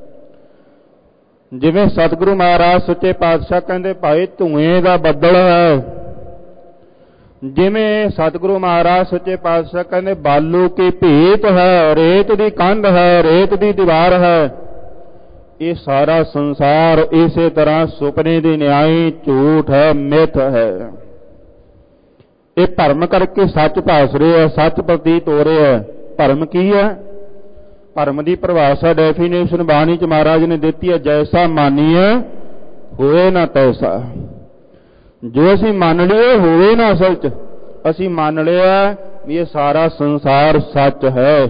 ਜਿਵੇਂ ਸਤਿਗੁਰੂ ਮਹਾਰਾਜ ਸੱਚੇ ਪਾਤਸ਼ਾਹ ਕਹਿੰਦੇ ਭਾਈ ਧੂਏ ਦਾ ਬੱਦਲ ਹੈ, ਜਿਵੇਂ ਸਤਿਗੁਰੂ ਮਹਾਰਾਜ ਸੱਚੇ ਪਾਤਸ਼ਾਹ ਕਹਿੰਦੇ ਬਾਲੂ ਕੀ ਭੀਤ ਹੈ, ਰੇਤ ਦੀ ਕੰਧ ਹੈ, ਰੇਤ ਦੀ ਦੀਵਾਰ ਹੈ। ਇਹ ਸਾਰਾ ਸੰਸਾਰ ਇਸੇ ਤਰ੍ਹਾਂ ਸੁਪਨੇ ਦੀ ਨਿਆਈ ਝੂਠ ਹੈ, ਮਿੱਥ ਹੈ। ਇਹ ਭਰਮ ਕਰਕੇ ਸੱਚ ਭਾਸ ਰਿਹਾ ਹੈ, ਸੱਚ ਪ੍ਰਤੀਤ ਹੋ ਰਿਹਾ ਹੈ। ਭਰਮ ਕੀ ਹੈ? ਭਰਮ ਦੀ ਪਰਿਭਾਸ਼ਾ ਡੈਫੀਨੇਸ਼ਨ ਬਾਣੀ ਚ ਮਹਾਰਾਜ ਨੇ ਦਿੱਤੀ ਹੈ, ਜੈਸਾ ਮਾਨੀਏ ਹੋਏ ਨਾ ਤੈਸਾ। ਜੋ ਅਸੀਂ ਮੰਨ ਲਈਏ ਹੋਵੇ ਨਾ, ਅਸਲ ਚ ਅਸੀਂ ਮੰਨ ਲਿਆ ਵੀ ਇਹ ਸਾਰਾ ਸੰਸਾਰ ਸੱਚ ਹੈ,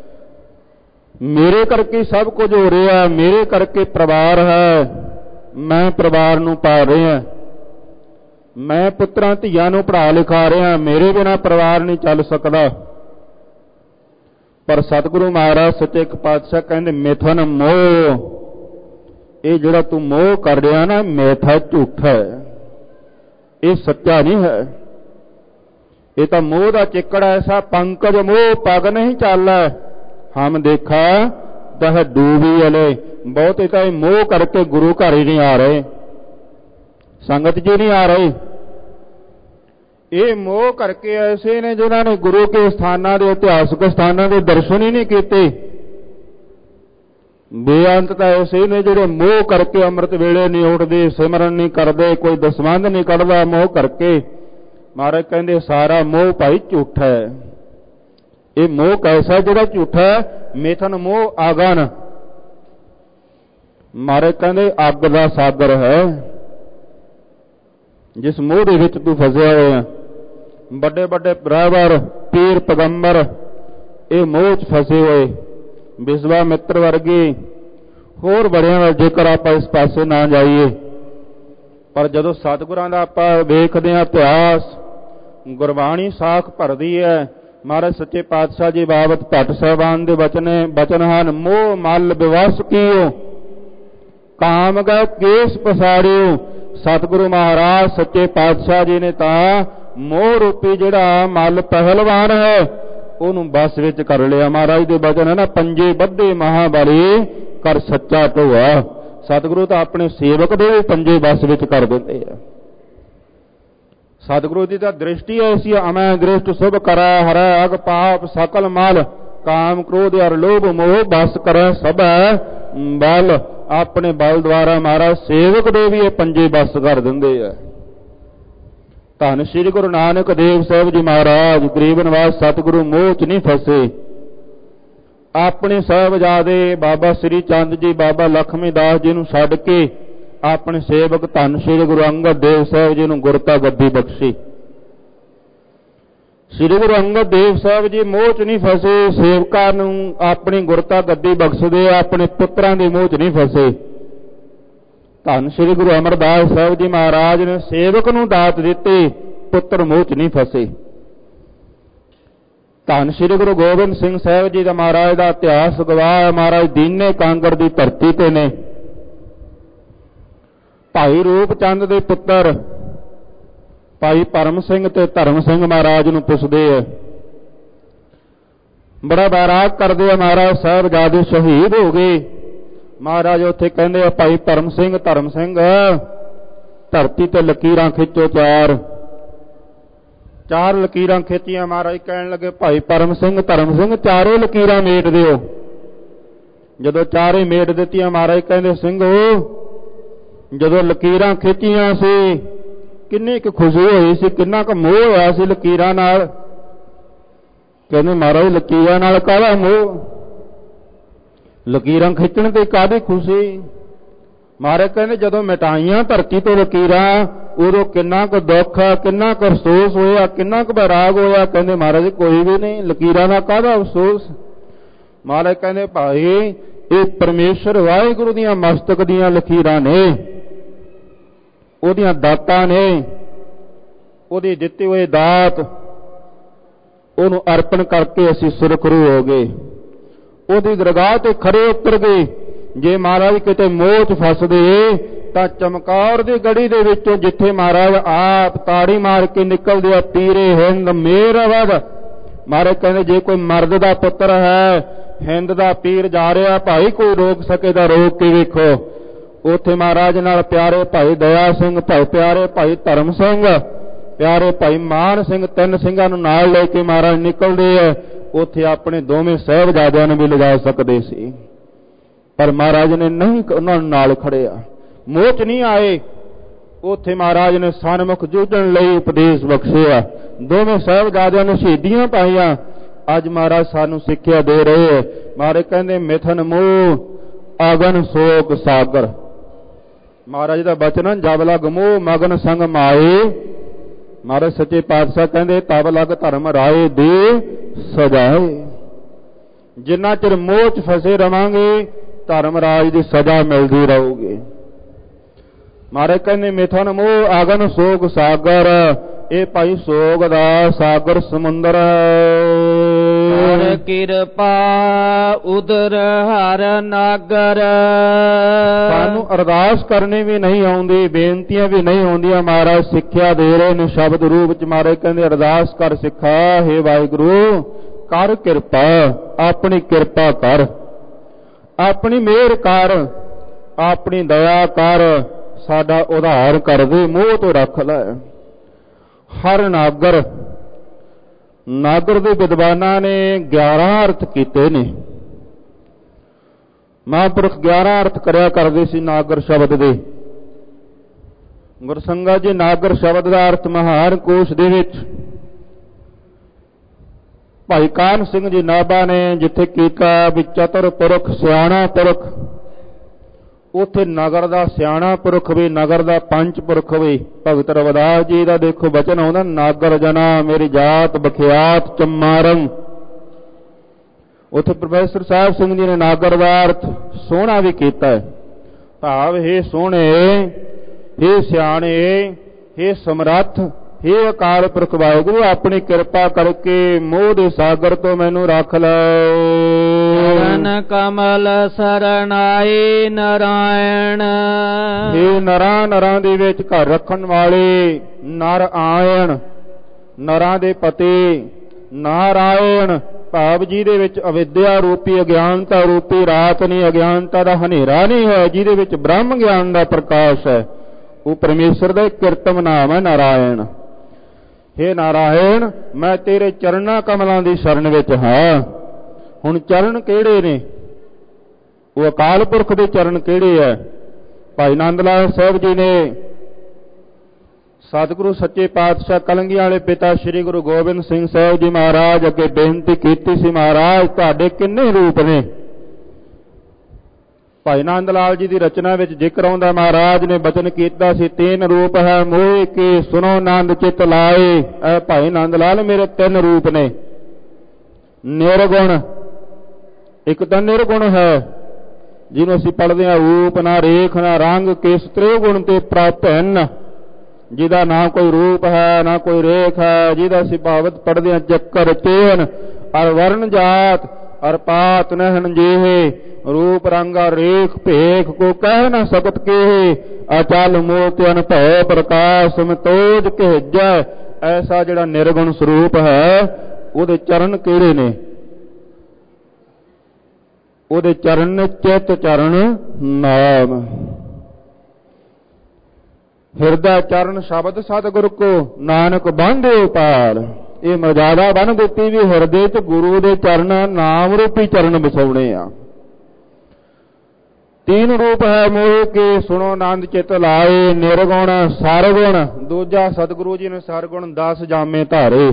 ਮੇਰੇ ਕਰਕੇ ਸਭ ਕੁਝ ਹੋ ਰਿਹਾ, ਮੇਰੇ ਕਰਕੇ ਪਰਿਵਾਰ ਹੈ, ਮੈਂ ਪਰਿਵਾਰ ਨੂੰ ਪਾਲ ਰਿਹਾ, ਮੈਂ ਪੁੱਤਰਾਂ ਧੀਆਂ ਨੂੰ ਪੜ੍ਹਾ ਲਿਖਾ ਰਿਹਾ, ਮੇਰੇ ਬਿਨਾਂ ਪਰਿਵਾਰ ਨਹੀਂ ਚੱਲ ਸਕਦਾ। ਪਰ ਸਤਿਗੁਰੂ ਮਹਾਰਾਜ ਸੱਚੇ ਪਾਤਸ਼ਾਹ ਕਹਿੰਦੇ ਮਿਥਨ ਮੋਹ, ਇਹ ਜਿਹੜਾ ਤੂੰ ਮੋਹ ਕਰ ਰਿਹਾ ਨਾ, ਮਿੱਥ ਹੈ, ਝੂਠ ਹੈ, ਇਹ ਸੱਚਾ ਨਹੀਂ ਹੈ। ਇਹ ਤਾਂ ਮੋਹ ਦਾ ਚਿੱਕੜ ਐਸਾ ਪੰਕਜ ਮੋਹ ਪਗ ਨਹੀਂ ਚਾਲੈ, ਹਮ ਦੇਖਾ ਤਹ ਡੂਬੀ ਅਲੇ। ਬਹੁਤੇ ਤਾਂ ਇਹ ਮੋਹ ਕਰਕੇ ਗੁਰੂ ਘਰ ਹੀ ਨਹੀਂ ਆ ਰਹੇ, ਸੰਗਤ ਜੀ ਨਹੀਂ ਆ ਰਹੇ। ਇਹ ਮੋਹ ਕਰਕੇ ਐਸੇ ਨੇ ਜਿਨ੍ਹਾਂ ਨੇ ਗੁਰੂ ਕੇ ਸਥਾਨਾਂ ਦੇ, ਇਤਿਹਾਸਕ ਸਥਾਨਾਂ ਦੇ ਦਰਸ਼ਨ ਹੀ ਨਹੀਂ ਕੀਤੇ। ਬੇਅੰਤ ਤਾਂ ਐਸੇ ਨੇ ਜਿਹੜੇ ਮੋਹ ਕਰਕੇ ਅੰਮ੍ਰਿਤ ਵੇਲੇ ਨਹੀਂ ਉੱਠਦੇ, ਸਿਮਰਨ ਨਹੀਂ ਕਰਦੇ, ਕੋਈ ਦਸਵੰਧ ਨਹੀਂ ਕੱਢਦਾ ਮੋਹ ਕਰਕੇ। ਮਹਾਰਾਜ ਕਹਿੰਦੇ ਸਾਰਾ ਮੋਹ ਭਾਈ ਝੂਠਾ ਹੈ। ਇਹ ਮੋਹ ਕੈਸਾ ਜਿਹੜਾ ਝੂਠਾ ਹੈ? ਮਿਥਨ ਮੋਹ ਆਗਨ। ਮਹਾਰਾਜ ਕਹਿੰਦੇ ਅੱਗ ਦਾ ਸਾਗਰ ਹੈ, ਜਿਸ ਮੋਹ ਦੇ ਵਿੱਚ ਤੂੰ ਫਸਿਆ ਹੋਇਆ। ਵੱਡੇ ਵੱਡੇ ਰਹਿਬਰ, ਪੀਰ ਪੈਗੰਬਰ ਇਹ ਮੋਹ ਚ ਫਸੇ ਹੋਏ, ਵਿਸ਼ਵਾਮਿੱਤਰ ਵਰਗੇ ਹੋਰ ਬੜਿਆਂ ਦਾ ਜੇਕਰ ਆਪਾਂ ਇਸ ਪਾਸੇ ਨਾ ਜਾਈਏ। ਪਰ ਜਦੋਂ ਸਤਿਗੁਰਾਂ ਦਾ ਆਪਾਂ ਵੇਖਦੇ ਹਾਂ ਇਤਿਹਾਸ, ਗੁਰਬਾਣੀ ਸਾਖ ਭਰਦੀ ਹੈ। ਮਹਾਰਾਜ ਸੱਚੇ ਪਾਤਸ਼ਾਹ ਜੀ ਬਾਬਤ ਭੱਟ ਸਾਹਿਬਾਨ ਦੇ ਬਚਨੇ ਬਚਨ ਹਨ, ਮੋਹ ਮਲ ਵਿਵਸ ਕੀਓ ਕਾਮ ਗਏ ਕੇਸ ਪਸਾਰਿਓ। ਸਤਿਗੁਰੂ ਮਹਾਰਾਜ ਸੱਚੇ ਪਾਤਸ਼ਾਹ ਜੀ ਨੇ ਤਾਂ ਮੋਹ ਰੂਪੀ ਜਿਹੜਾ ਮਲ ਪਹਿਲਵਾਨ ਹੈ ਉਹਨੂੰ ਬਸ ਵਿੱਚ ਕਰ ਲਿਆ। ਮਹਾਰਾਜ ਦੇ ਬਚਨ ਹੈ ਨਾ, ਪੰਜੇ ਬੱਧੇ ਮਹਾਬਲੀ ਕਰ ਸੱਚਾ ਢੋਆ। ਸਤਿਗੁਰੂ ਤਾਂ ਆਪਣੇ ਸੇਵਕ ਦੇ ਵੀ ਪੰਜੇ ਬਸ ਵਿੱਚ ਕਰ ਦਿੰਦੇ ਆ। ਸਤਿਗੁਰੂ ਦੀ ਤਾਂ ਦ੍ਰਿਸ਼ਟੀ ਐਸੀ ਹੈ, ਅਮੈ ਦ੍ਰਿਸ਼ਟ ਸੁਭ ਕਰੈ ਹਰੈ ਅਗ ਪਾਪ ਸਕਲ ਮਲ ਕਾਮ ਕ੍ਰੋਧ ਅਰ ਲੋਭ ਮੋਹ ਬਸ ਕਰੈ ਸਭੈ ਬਲ। ਆਪਣੇ ਬਲ ਦੁਆਰਾ ਮਹਾਰਾਜ ਸੇਵਕ ਦੇ ਵੀ ਇਹ ਪੰਜੇ ਬਸ ਕਰ ਦਿੰਦੇ ਆ। ਧੰਨ ਸ੍ਰੀ ਗੁਰੂ ਨਾਨਕ ਦੇਵ ਸਾਹਿਬ ਜੀ ਮਹਾਰਾਜ ਗਰੀਬ ਨਿਵਾਸ ਸਤਿਗੁਰੂ ਮੋਹ ਚ ਨਹੀਂ ਫਸੇ। ਆਪਣੇ ਸਾਹਿਬਜ਼ਾਦੇ ਬਾਬਾ ਸ੍ਰੀ ਚੰਦ ਜੀ, ਬਾਬਾ ਲਖਮੀ ਦਾਸ ਜੀ ਨੂੰ ਛੱਡ ਕੇ ਆਪਣੇ ਸੇਵਕ ਧੰਨ ਸ੍ਰੀ ਗੁਰੂ ਅੰਗਦ ਦੇਵ ਸਾਹਿਬ ਜੀ ਨੂੰ ਗੁਰਤਾ ਗੱਦੀ ਬਖਸ਼ੀ। ਸ੍ਰੀ ਗੁਰੂ ਅੰਗਦ ਦੇਵ ਸਾਹਿਬ ਜੀ ਮੋਹ 'ਚ ਨਹੀਂ ਫਸੇ, ਸੇਵਕਾਂ ਨੂੰ ਆਪਣੀ ਗੁਰਤਾ ਗੱਦੀ ਬਖਸ਼ਦੇ, ਆਪਣੇ ਪੁੱਤਰਾਂ ਦੇ ਮੋਹ 'ਚ ਨਹੀਂ ਫਸੇ। ਧੰਨ ਸ੍ਰੀ ਗੁਰੂ ਅਮਰਦਾਸ ਸਾਹਿਬ ਜੀ ਮਹਾਰਾਜ ਨੇ ਸੇਵਕ ਨੂੰ ਦਾਤ ਦਿੱਤੀ, ਪੁੱਤਰ ਮੋਹ 'ਚ ਨਹੀਂ ਫਸੇ। ਧੰਨ ਸ੍ਰੀ ਗੁਰੂ ਗੋਬਿੰਦ ਸਿੰਘ ਸਾਹਿਬ ਜੀ ਦਾ ਮਹਾਰਾਜ ਦਾ ਇਤਿਹਾਸ ਗਵਾਹ। ਮਹਾਰਾਜ ਦੀਨੇ ਕਾਂਗੜ ਦੀ ਧਰਤੀ ਤੇ ਨੇ। ਭਾਈ ਰੂਪ ਚੰਦ ਦੇ ਪੁੱਤਰ ਭਾਈ ਪਰਮ ਸਿੰਘ ਤੇ ਧਰਮ ਸਿੰਘ ਮਹਾਰਾਜ ਨੂੰ ਪੁੱਛਦੇ ਆ, ਬੜਾ ਬੈਰਾਗ ਕਰਦੇ ਆ, ਮਹਾਰਾਜ ਸਾਹਿਬਜ਼ਾਦੇ ਸ਼ਹੀਦ ਹੋ ਗਏ। ਮਹਾਰਾਜ ਉੱਥੇ ਕਹਿੰਦੇ ਆ, ਭਾਈ ਪਰਮ ਸਿੰਘ ਧਰਮ ਸਿੰਘ ਧਰਤੀ ਤੇ ਲਕੀਰਾਂ ਖਿੱਚੋ, ਚਾਰ ਚਾਰ ਲਕੀਰਾਂ ਖਿੱਚੀਆਂ। ਮਹਾਰਾਜ ਕਹਿਣ ਲੱਗੇ, ਭਾਈ ਪਰਮ ਸਿੰਘ ਧਰਮ ਸਿੰਘ ਚਾਰੇ ਲਕੀਰਾਂ ਮੇਟ ਦਿਓ। ਜਦੋਂ ਚਾਰੇ ਮੇਟ ਦਿੱਤੀਆਂ, ਮਹਾਰਾਜ ਕਹਿੰਦੇ, ਸਿੰਘੋ ਜਦੋਂ ਲਕੀਰਾਂ ਖਿੱਚੀਆਂ ਸੀ ਕਿੰਨੀ ਕੁ ਖੁਸ਼ੀ ਹੋਈ ਸੀ, ਕਿੰਨਾ ਕੁ ਮੋਹ ਹੋਇਆ ਸੀ ਲਕੀਰਾਂ ਨਾਲ। ਕਹਿੰਦੇ, ਮਹਾਰਾਜ ਲਕੀਰਾਂ ਨਾਲ ਕਾਹਦਾ ਮੋਹ, ਲਕੀਰਾਂ ਖਿੱਚਣ ਤੇ ਕਾਹਦੀ ਖੁਸ਼ੀ। ਮਹਾਰਾਜ ਕਹਿੰਦੇ, ਜਦੋਂ ਮਿਟਾਈਆਂ ਧਰਤੀ ਤੋਂ ਲਕੀਰਾਂ ਉਦੋਂ ਕਿੰਨਾ ਕੁ ਦੁੱਖ, ਕਿੰਨਾ ਕੁ ਅਫਸੋਸ ਹੋਇਆ, ਕਿੰਨਾ ਕੁ ਬੈਰਾਗ ਹੋਇਆ। ਕਹਿੰਦੇ, ਮਹਾਰਾਜ ਕੋਈ ਵੀ ਨਹੀਂ, ਲਕੀਰਾਂ ਦਾ ਕਾਹਦਾ ਅਫਸੋਸ। ਮਹਾਰਾਜ ਕਹਿੰਦੇ, ਭਾਈ ਇਹ ਪਰਮੇਸ਼ਰ ਵਾਹਿਗੁਰੂ ਦੀਆਂ ਮਸਤਕ ਦੀਆਂ ਲਕੀਰਾਂ ਨੇ, ਉਹਦੀਆਂ ਦਾਤਾਂ ਨੇ, ਉਹਦੀ ਦਿੱਤੀ ਹੋਈ ਦਾਤ ਉਹਨੂੰ ਅਰਪਣ ਕਰਕੇ ਅਸੀਂ ਸੁਰਖਰੂ ਹੋ ਗਏ, ਉਹਦੀ ਦਰਗਾਹ ਤੇ ਖਰੇ ਉਤਰ ਗਏ। ਜੇ ਮਹਾਰਾਜ ਕਿਤੇ ਮੋਹ 'ਚ ਫਸਦੇ ਤਾਂ ਚਮਕੌਰ ਦੀ ਗੜੀ ਦੇ ਵਿੱਚੋਂ ਜਿੱਥੇ ਮਹਾਰਾਜ ਆਪ ਤਾੜੀ ਮਾਰ ਕੇ ਨਿਕਲਦੇ ਆ, ਪੀਰੇ ਹਿੰਦ ਮੇਰ ਅਵਧ। ਮਹਾਰਾਜ ਕਹਿੰਦੇ, ਜੇ ਕੋਈ ਮਰਦ ਦਾ ਪੁੱਤਰ ਹੈ, ਹਿੰਦ ਦਾ ਪੀਰ ਜਾ ਰਿਹਾ, ਭਾਈ ਕੋਈ ਰੋਕ ਸਕੇ ਤਾਂ ਰੋਕ ਕੇ ਵੇਖੋ। ਉੱਥੇ ਮਹਾਰਾਜ ਨਾਲ ਪਿਆਰੇ ਭਾਈ ਦਇਆ ਸਿੰਘ, ਭਾਈ ਪਿਆਰੇ ਭਾਈ ਧਰਮ ਸਿੰਘ, ਪਿਆਰੇ ਭਾਈ ਮਾਨ ਸਿੰਘ, ਤਿੰਨ ਸਿੰਘਾਂ ਨੂੰ ਨਾਲ ਲੈ ਕੇ ਮਹਾਰਾਜ ਨਿਕਲਦੇ ਆ। ਉੱਥੇ ਆਪਣੇ ਦੋਵੇਂ ਸਾਹਿਬਜ਼ਾਦਿਆਂ ਨੂੰ ਵੀ ਲਿਜਾ ਸਕਦੇ ਸੀ, ਪਰ ਮਹਾਰਾਜ ਨੇ ਨਹੀਂ ਉਹਨਾਂ ਨੂੰ ਨਾਲ ਖੜਿਆ, ਮੋਹ 'ਚ ਨਹੀਂ ਆਏ। ਉੱਥੇ ਮਹਾਰਾਜ ਨੇ ਸਨਮੁਖ ਜੂਝਣ ਲਈ ਉਪਦੇਸ਼ ਬਖਸ਼ਿਆ। ਦੋਵੇਂ ਸਾਹਿਬਜ਼ਾਦਿਆਂ ਨੇ ਸ਼ਹੀਦੀਆਂ ਪਾਈਆਂ। ਅੱਜ ਮਹਾਰਾਜ ਸਾਨੂੰ ਸਿੱਖਿਆ ਦੇ ਰਹੇ ਹੈ। ਮਹਾਰਾਜ ਕਹਿੰਦੇ, ਮਿਥਨ ਮੋਹ ਅਗਨ ਸੋਕ ਸਾਗਰ। ਮਹਾਰਾਜ ਦਾ ਬਚਨ, ਜਬ ਲਗ ਮੋਹ ਮਗਨ ਸੰਗ ਮਾਏ। ਮਹਾਰਾਜ ਸੱਚੇ ਪਾਤਸ਼ਾਹ ਕਹਿੰਦੇ, ਤਬ ਲਗ ਧਰਮ ਰਾਏ ਦੇ ਸਜਾਏ। ਜਿੰਨਾ ਚਿਰ ਮੋਹ 'ਚ ਫਸੇ ਰਵਾਂਗੇ ਧਰਮ ਰਾਜ ਦੀ ਸਜ਼ਾ ਮਿਲਦੀ ਰਹੂਗੀ। ਮਹਾਰਾਜ ਕਹਿੰਦੇ, ਮਿਥਨ ਮੋਹ ਅਗਨ ਸੋਕ ਸਾਗਰ। ਇਹ ਭਾਈ ਸੋਗ ਦਾ ਸਾਗਰ ਸਮੁੰਦਰ ਹਰ ਕਿਰਪਾ ਉਦਰ ਹਰ ਨਾਗਰ। ਸਾਨੂੰ ਅਰਦਾਸ ਕਰਨੀ ਵੀ ਨਹੀਂ ਆਉਂਦੀ, ਬੇਨਤੀਆਂ ਵੀ ਨਹੀਂ ਆਉਂਦੀਆਂ। ਮਹਾਰਾਜ ਸਿੱਖਿਆ ਦੇ ਰਹੇ ਨੇ ਸ਼ਬਦ ਰੂਪ ਚ। ਮਹਾਰਾਜ ਕਹਿੰਦੇ, ਅਰਦਾਸ ਕਰ ਸਿੱਖਾ, ਹੇ ਵਾਹਿਗੁਰੂ ਕਰ ਕਿਰਪਾ, ਆਪਣੀ ਕਿਰਪਾ ਕਰ, ਆਪਣੀ ਮਿਹਰ ਕਰ, ਆਪਣੀ ਦਇਆ ਕਰ, ਸਾਡਾ ਉਧਾਰ ਕਰ ਦੇ, ਮੋਹ ਤੋਂ ਰੱਖ ਲੈ। ਹਰ ਨਾਗਰ, ਨਾਗਰ ਦੇ ਵਿਦਵਾਨਾਂ ਨੇ ਗਿਆਰਾਂ ਅਰਥ ਕੀਤੇ ਨੇ। ਮਹਾਂਪੁਰਖ ਗਿਆਰਾਂ ਅਰਥ ਕਰਿਆ ਕਰਦੇ ਸੀ ਨਾਗਰ ਸ਼ਬਦ ਦੇ। ਗੁਰਸੰਗਤ ਜੀ, ਨਾਗਰ ਸ਼ਬਦ ਦਾ ਅਰਥ ਮਹਾਨ ਕੋਸ਼ ਦੇ ਵਿੱਚ ਭਾਈ ਕਾਨ ਸਿੰਘ ਜੀ ਨਾਭਾ ਨੇ ਜਿੱਥੇ ਕੀਤਾ ਵੀ ਚਤੁਰ ਪੁਰਖ ਸਿਆਣਾ ਪੁਰਖ, ਉੱਥੇ ਨਗਰ ਦਾ ਸਿਆਣਾ ਪੁਰਖ ਵੀ, ਨਗਰ ਦਾ ਪੰਚ ਪੁਰਖ ਵੀ। ਭਗਤ ਰਵਿਦਾਸ ਜੀ ਦਾ ਦੇਖੋ ਬਚਨ ਆਉਂਦਾ, ਨਾਗਰ ਜਨਾ ਮੇਰੀ ਜਾਤ ਬਖਿਆਤ ਚਮਾਰੰ। ਉੱਥੇ ਪ੍ਰੋਫੈਸਰ ਸਾਹਿਬ ਸਿੰਘ ਜੀ ਨੇ ਨਾਗਰ ਦਾ ਅਰਥ ਸੋਹਣਾ ਵੀ ਕੀਤਾ ਹੈ। ਭਾਵ ਹੇ ਸੋਹਣੇ, ਹੇ ਸਿਆਣੇ, ਹੇ ਸਮਰੱਥ, ਹੇ ਅਕਾਲ ਪੁਰਖ ਵਾਹਿਗੁਰੂ, ਆਪਣੀ ਕਿਰਪਾ ਕਰਕੇ ਮੋਹ ਦੇ ਸਾਗਰ ਤੋਂ ਮੈਨੂੰ ਰੱਖ ਲੈ। ਚਰਨ ਕਮਲ ਸਰਣਾਏ ਨਾਰਾਇਣ। ਹੇ ਨਰਾਂ ਨਰਾਂ ਦੇ ਵਿੱਚ ਘਰ ਰੱਖਣ ਵਾਲੇ ਨਾਰਾਇਣ, ਨਰਾਂ ਦੇ ਪਤੀ ਨਾਰਾਇਣ। ਭਾਵ ਜਿਹਦੇ ਵਿੱਚ ਅਵਿਦਿਆ ਰੂਪੀ ਅਗਿਆਨਤਾ ਰੂਪੀ ਰਾਤ ਨਹੀਂ, ਅਗਿਆਨਤਾ ਦਾ ਹਨੇਰਾ ਨਹੀਂ ਹੈ, ਜਿਹਦੇ ਵਿੱਚ ਬ੍ਰਹਮ ਗਿਆਨ ਦਾ ਪ੍ਰਕਾਸ਼ ਹੈ, ਉਹ ਪਰਮੇਸ਼ਰ ਦਾ ਕਿਰਤਮ ਨਾਮ ਹੈ ਨਾਰਾਇਣ। ਹੇ ਨਾਰਾਇਣ, ਮੈਂ ਤੇਰੇ ਚਰਨਾਂ ਕਮਲਾਂ ਦੀ ਸ਼ਰਨ ਵਿੱਚ ਹਾਂ। ਹੁਣ ਚਰਨ ਕਿਹੜੇ ਨੇ? ਉਹ ਅਕਾਲ ਪੁਰਖ ਦੇ ਚਰਨ ਕਿਹੜੇ ਹੈ? ਭਾਈ ਨੰਦ ਲਾਲ ਸਾਹਿਬ ਜੀ ਨੇ ਸਤਿਗੁਰੂ ਸੱਚੇ ਪਾਤਸ਼ਾਹ ਕਲੰਗੀਆਂ ਵਾਲੇ ਪਿਤਾ ਸ੍ਰੀ ਗੁਰੂ ਗੋਬਿੰਦ ਸਿੰਘ ਸਾਹਿਬ ਜੀ ਮਹਾਰਾਜ ਅੱਗੇ ਬੇਨਤੀ ਕੀਤੀ ਸੀ, ਮਹਾਰਾਜ ਤੁਹਾਡੇ ਕਿੰਨੇ ਰੂਪ ਨੇ? ਭਾਈ ਨੰਦ ਲਾਲ ਜੀ ਦੀ ਰਚਨਾ ਵਿੱਚ ਜ਼ਿਕਰ ਆਉਂਦਾ, ਮਹਾਰਾਜ ਨੇ ਬਚਨ ਕੀਤਾ ਸੀ, ਤਿੰਨ ਰੂਪ ਹੈ ਮੋਹ ਕੇ ਸੁਣੋ ਨੰਦ ਚਿਤ ਲਾਏ। ਇਹ ਭਾਈ ਨੰਦ ਲਾਲ ਮੇਰੇ ਤਿੰਨ ਰੂਪ ਨੇ। ਨਿਰਗੁਣ, ਇੱਕ ਤਾਂ ਨਿਰਗੁਣ ਹੈ ਜਿਹਨੂੰ ਅਸੀਂ ਪੜ੍ਹਦੇ ਹਾਂ, ਰੂਪ ਨਾ ਰੇਖ ਨਾ ਰੰਗ ਕਿਸ ਤ੍ਰਿਗੁਣ ਤੇ ਪ੍ਰਭਿੰਨ, ਜਿਹਦਾ ਨਾ ਕੋਈ ਰੂਪ ਹੈ ਨਾ ਕੋਈ ਰੇਖ ਹੈ, ਜਿਹਦਾ ਅਸੀਂ ਭਾਵਤ ਪੜ੍ਹਦੇ ਹਾਂ ਚੱਕਰ ਚੇਨ ਅਰ ਵਰਨ ਜਾਤ ਅਰ ਪਾਤ ਨਹਿਣ ਜੇਹੇ, ਰੂਪ ਰੰਗ ਰੇਖ ਭੇਖ ਕੋ ਕਹਿ ਨਾ ਸਕਤ ਕੇ, ਅਚਲ ਮੋਤਿ ਅਨਭਉ ਪ੍ਰਕਾਸ਼ ਮਤੋਜ ਕਹਿਜੈ। ਐਸਾ ਜਿਹੜਾ ਨਿਰਗੁਣ ਸਰੂਪ ਹੈ, ਉਹਦੇ ਚਰਨ ਕਿਹੜੇ ਨੇ? ਉਹਦੇ ਚਰਨ ਨੇ ਚਿਤ ਚਰਨ ਨਾਮ, ਹਿਰਦਾ ਚਰਨ ਸ਼ਬਦ ਸਤਿਗੁਰ ਕੋ ਨਾਨਕ ਬਾਂਧੇ ਪਾਲ। ਇਹ ਮਰਜ਼ਾਦਾ ਬਣ ਦਿੱਤੀ ਵੀ ਹਿਰਦੇ ਚ ਗੁਰੂ ਦੇ ਚਰਨ ਨਾਮ ਰੂਪੀ ਚਰਨ ਵਸਾਉਣੇ ਆ। ਤੀਨ ਰੂਪ ਹੈ ਮੋਹ ਕੇ ਸੁਣੋ ਆਨੰਦ ਚਿਤ ਲਾਏ, ਨਿਰਗੁਣ ਸਰਗੁਣ, ਦੂਜਾ ਸਤਿਗੁਰੂ ਜੀ ਨੇ ਸਰਗੁਣ ਦਸ ਜਾਮੇ ਧਾਰੇ।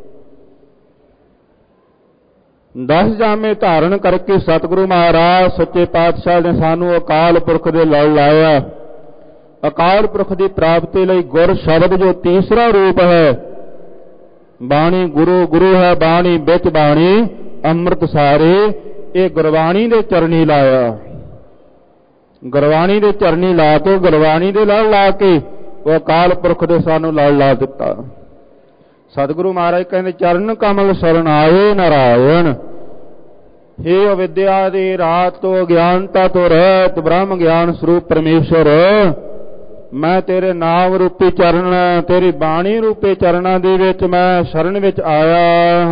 ਦਸ ਜਾਮੇ ਧਾਰਨ ਕਰਕੇ ਸਤਿਗੁਰੂ ਮਹਾਰਾਜ ਸੱਚੇ ਪਾਤਸ਼ਾਹ ਨੇ ਸਾਨੂੰ ਅਕਾਲ ਪੁਰਖ ਦੇ ਲੜ ਲਾਇਆ। ਅਕਾਲ ਪੁਰਖ ਦੀ ਪ੍ਰਾਪਤੀ ਲਈ ਗੁਰ ਸ਼ਬਦ ਜੋ ਤੀਸਰਾ ਰੂਪ ਹੈ, ਬਾਣੀ ਗੁਰੂ ਗੁਰੂ ਹੈ ਬਾਣੀ ਵਿੱਚ ਬਾਣੀ ਅੰਮ੍ਰਿਤ ਸਾਰੇ, ਇਹ ਗੁਰਬਾਣੀ ਦੇ ਚਰਨੀ ਲਾਇਆ। ਗੁਰਬਾਣੀ ਦੇ ਚਰਨੀ ਲਾ ਕੇ, ਗੁਰਬਾਣੀ ਦੇ ਲੜ ਲਾ ਕੇ ਉਹ ਅਕਾਲ ਪੁਰਖ ਦੇ ਸਾਨੂੰ ਲੜ ਲਾ ਦਿੱਤਾ। ਸਤਿਗੁਰੂ ਮਹਾਰਾਜ ਕਹਿੰਦੇ, ਚਰਨ ਕਮਲ ਸ਼ਰਨ ਆਏ ਨਾਰਾਇਣ। ਹੇ ਅਵਿਦਿਆ ਦੀ ਰਾਤ ਤੋਂ ਗਿਆਨਤਾ ਤੋਂ ਰਹਿਤ ਬ੍ਰਹਮ ਗਿਆਨ ਸਰੂਪ ਪਰਮੇਸ਼ਰ, ਮੈਂ ਤੇਰੇ ਨਾਮ ਰੂਪੀ ਚਰਨ, ਤੇਰੀ ਬਾਣੀ ਰੂਪੀ ਚਰਨਾਂ ਦੇ ਵਿੱਚ ਮੈਂ ਸ਼ਰਨ ਵਿੱਚ ਆਇਆ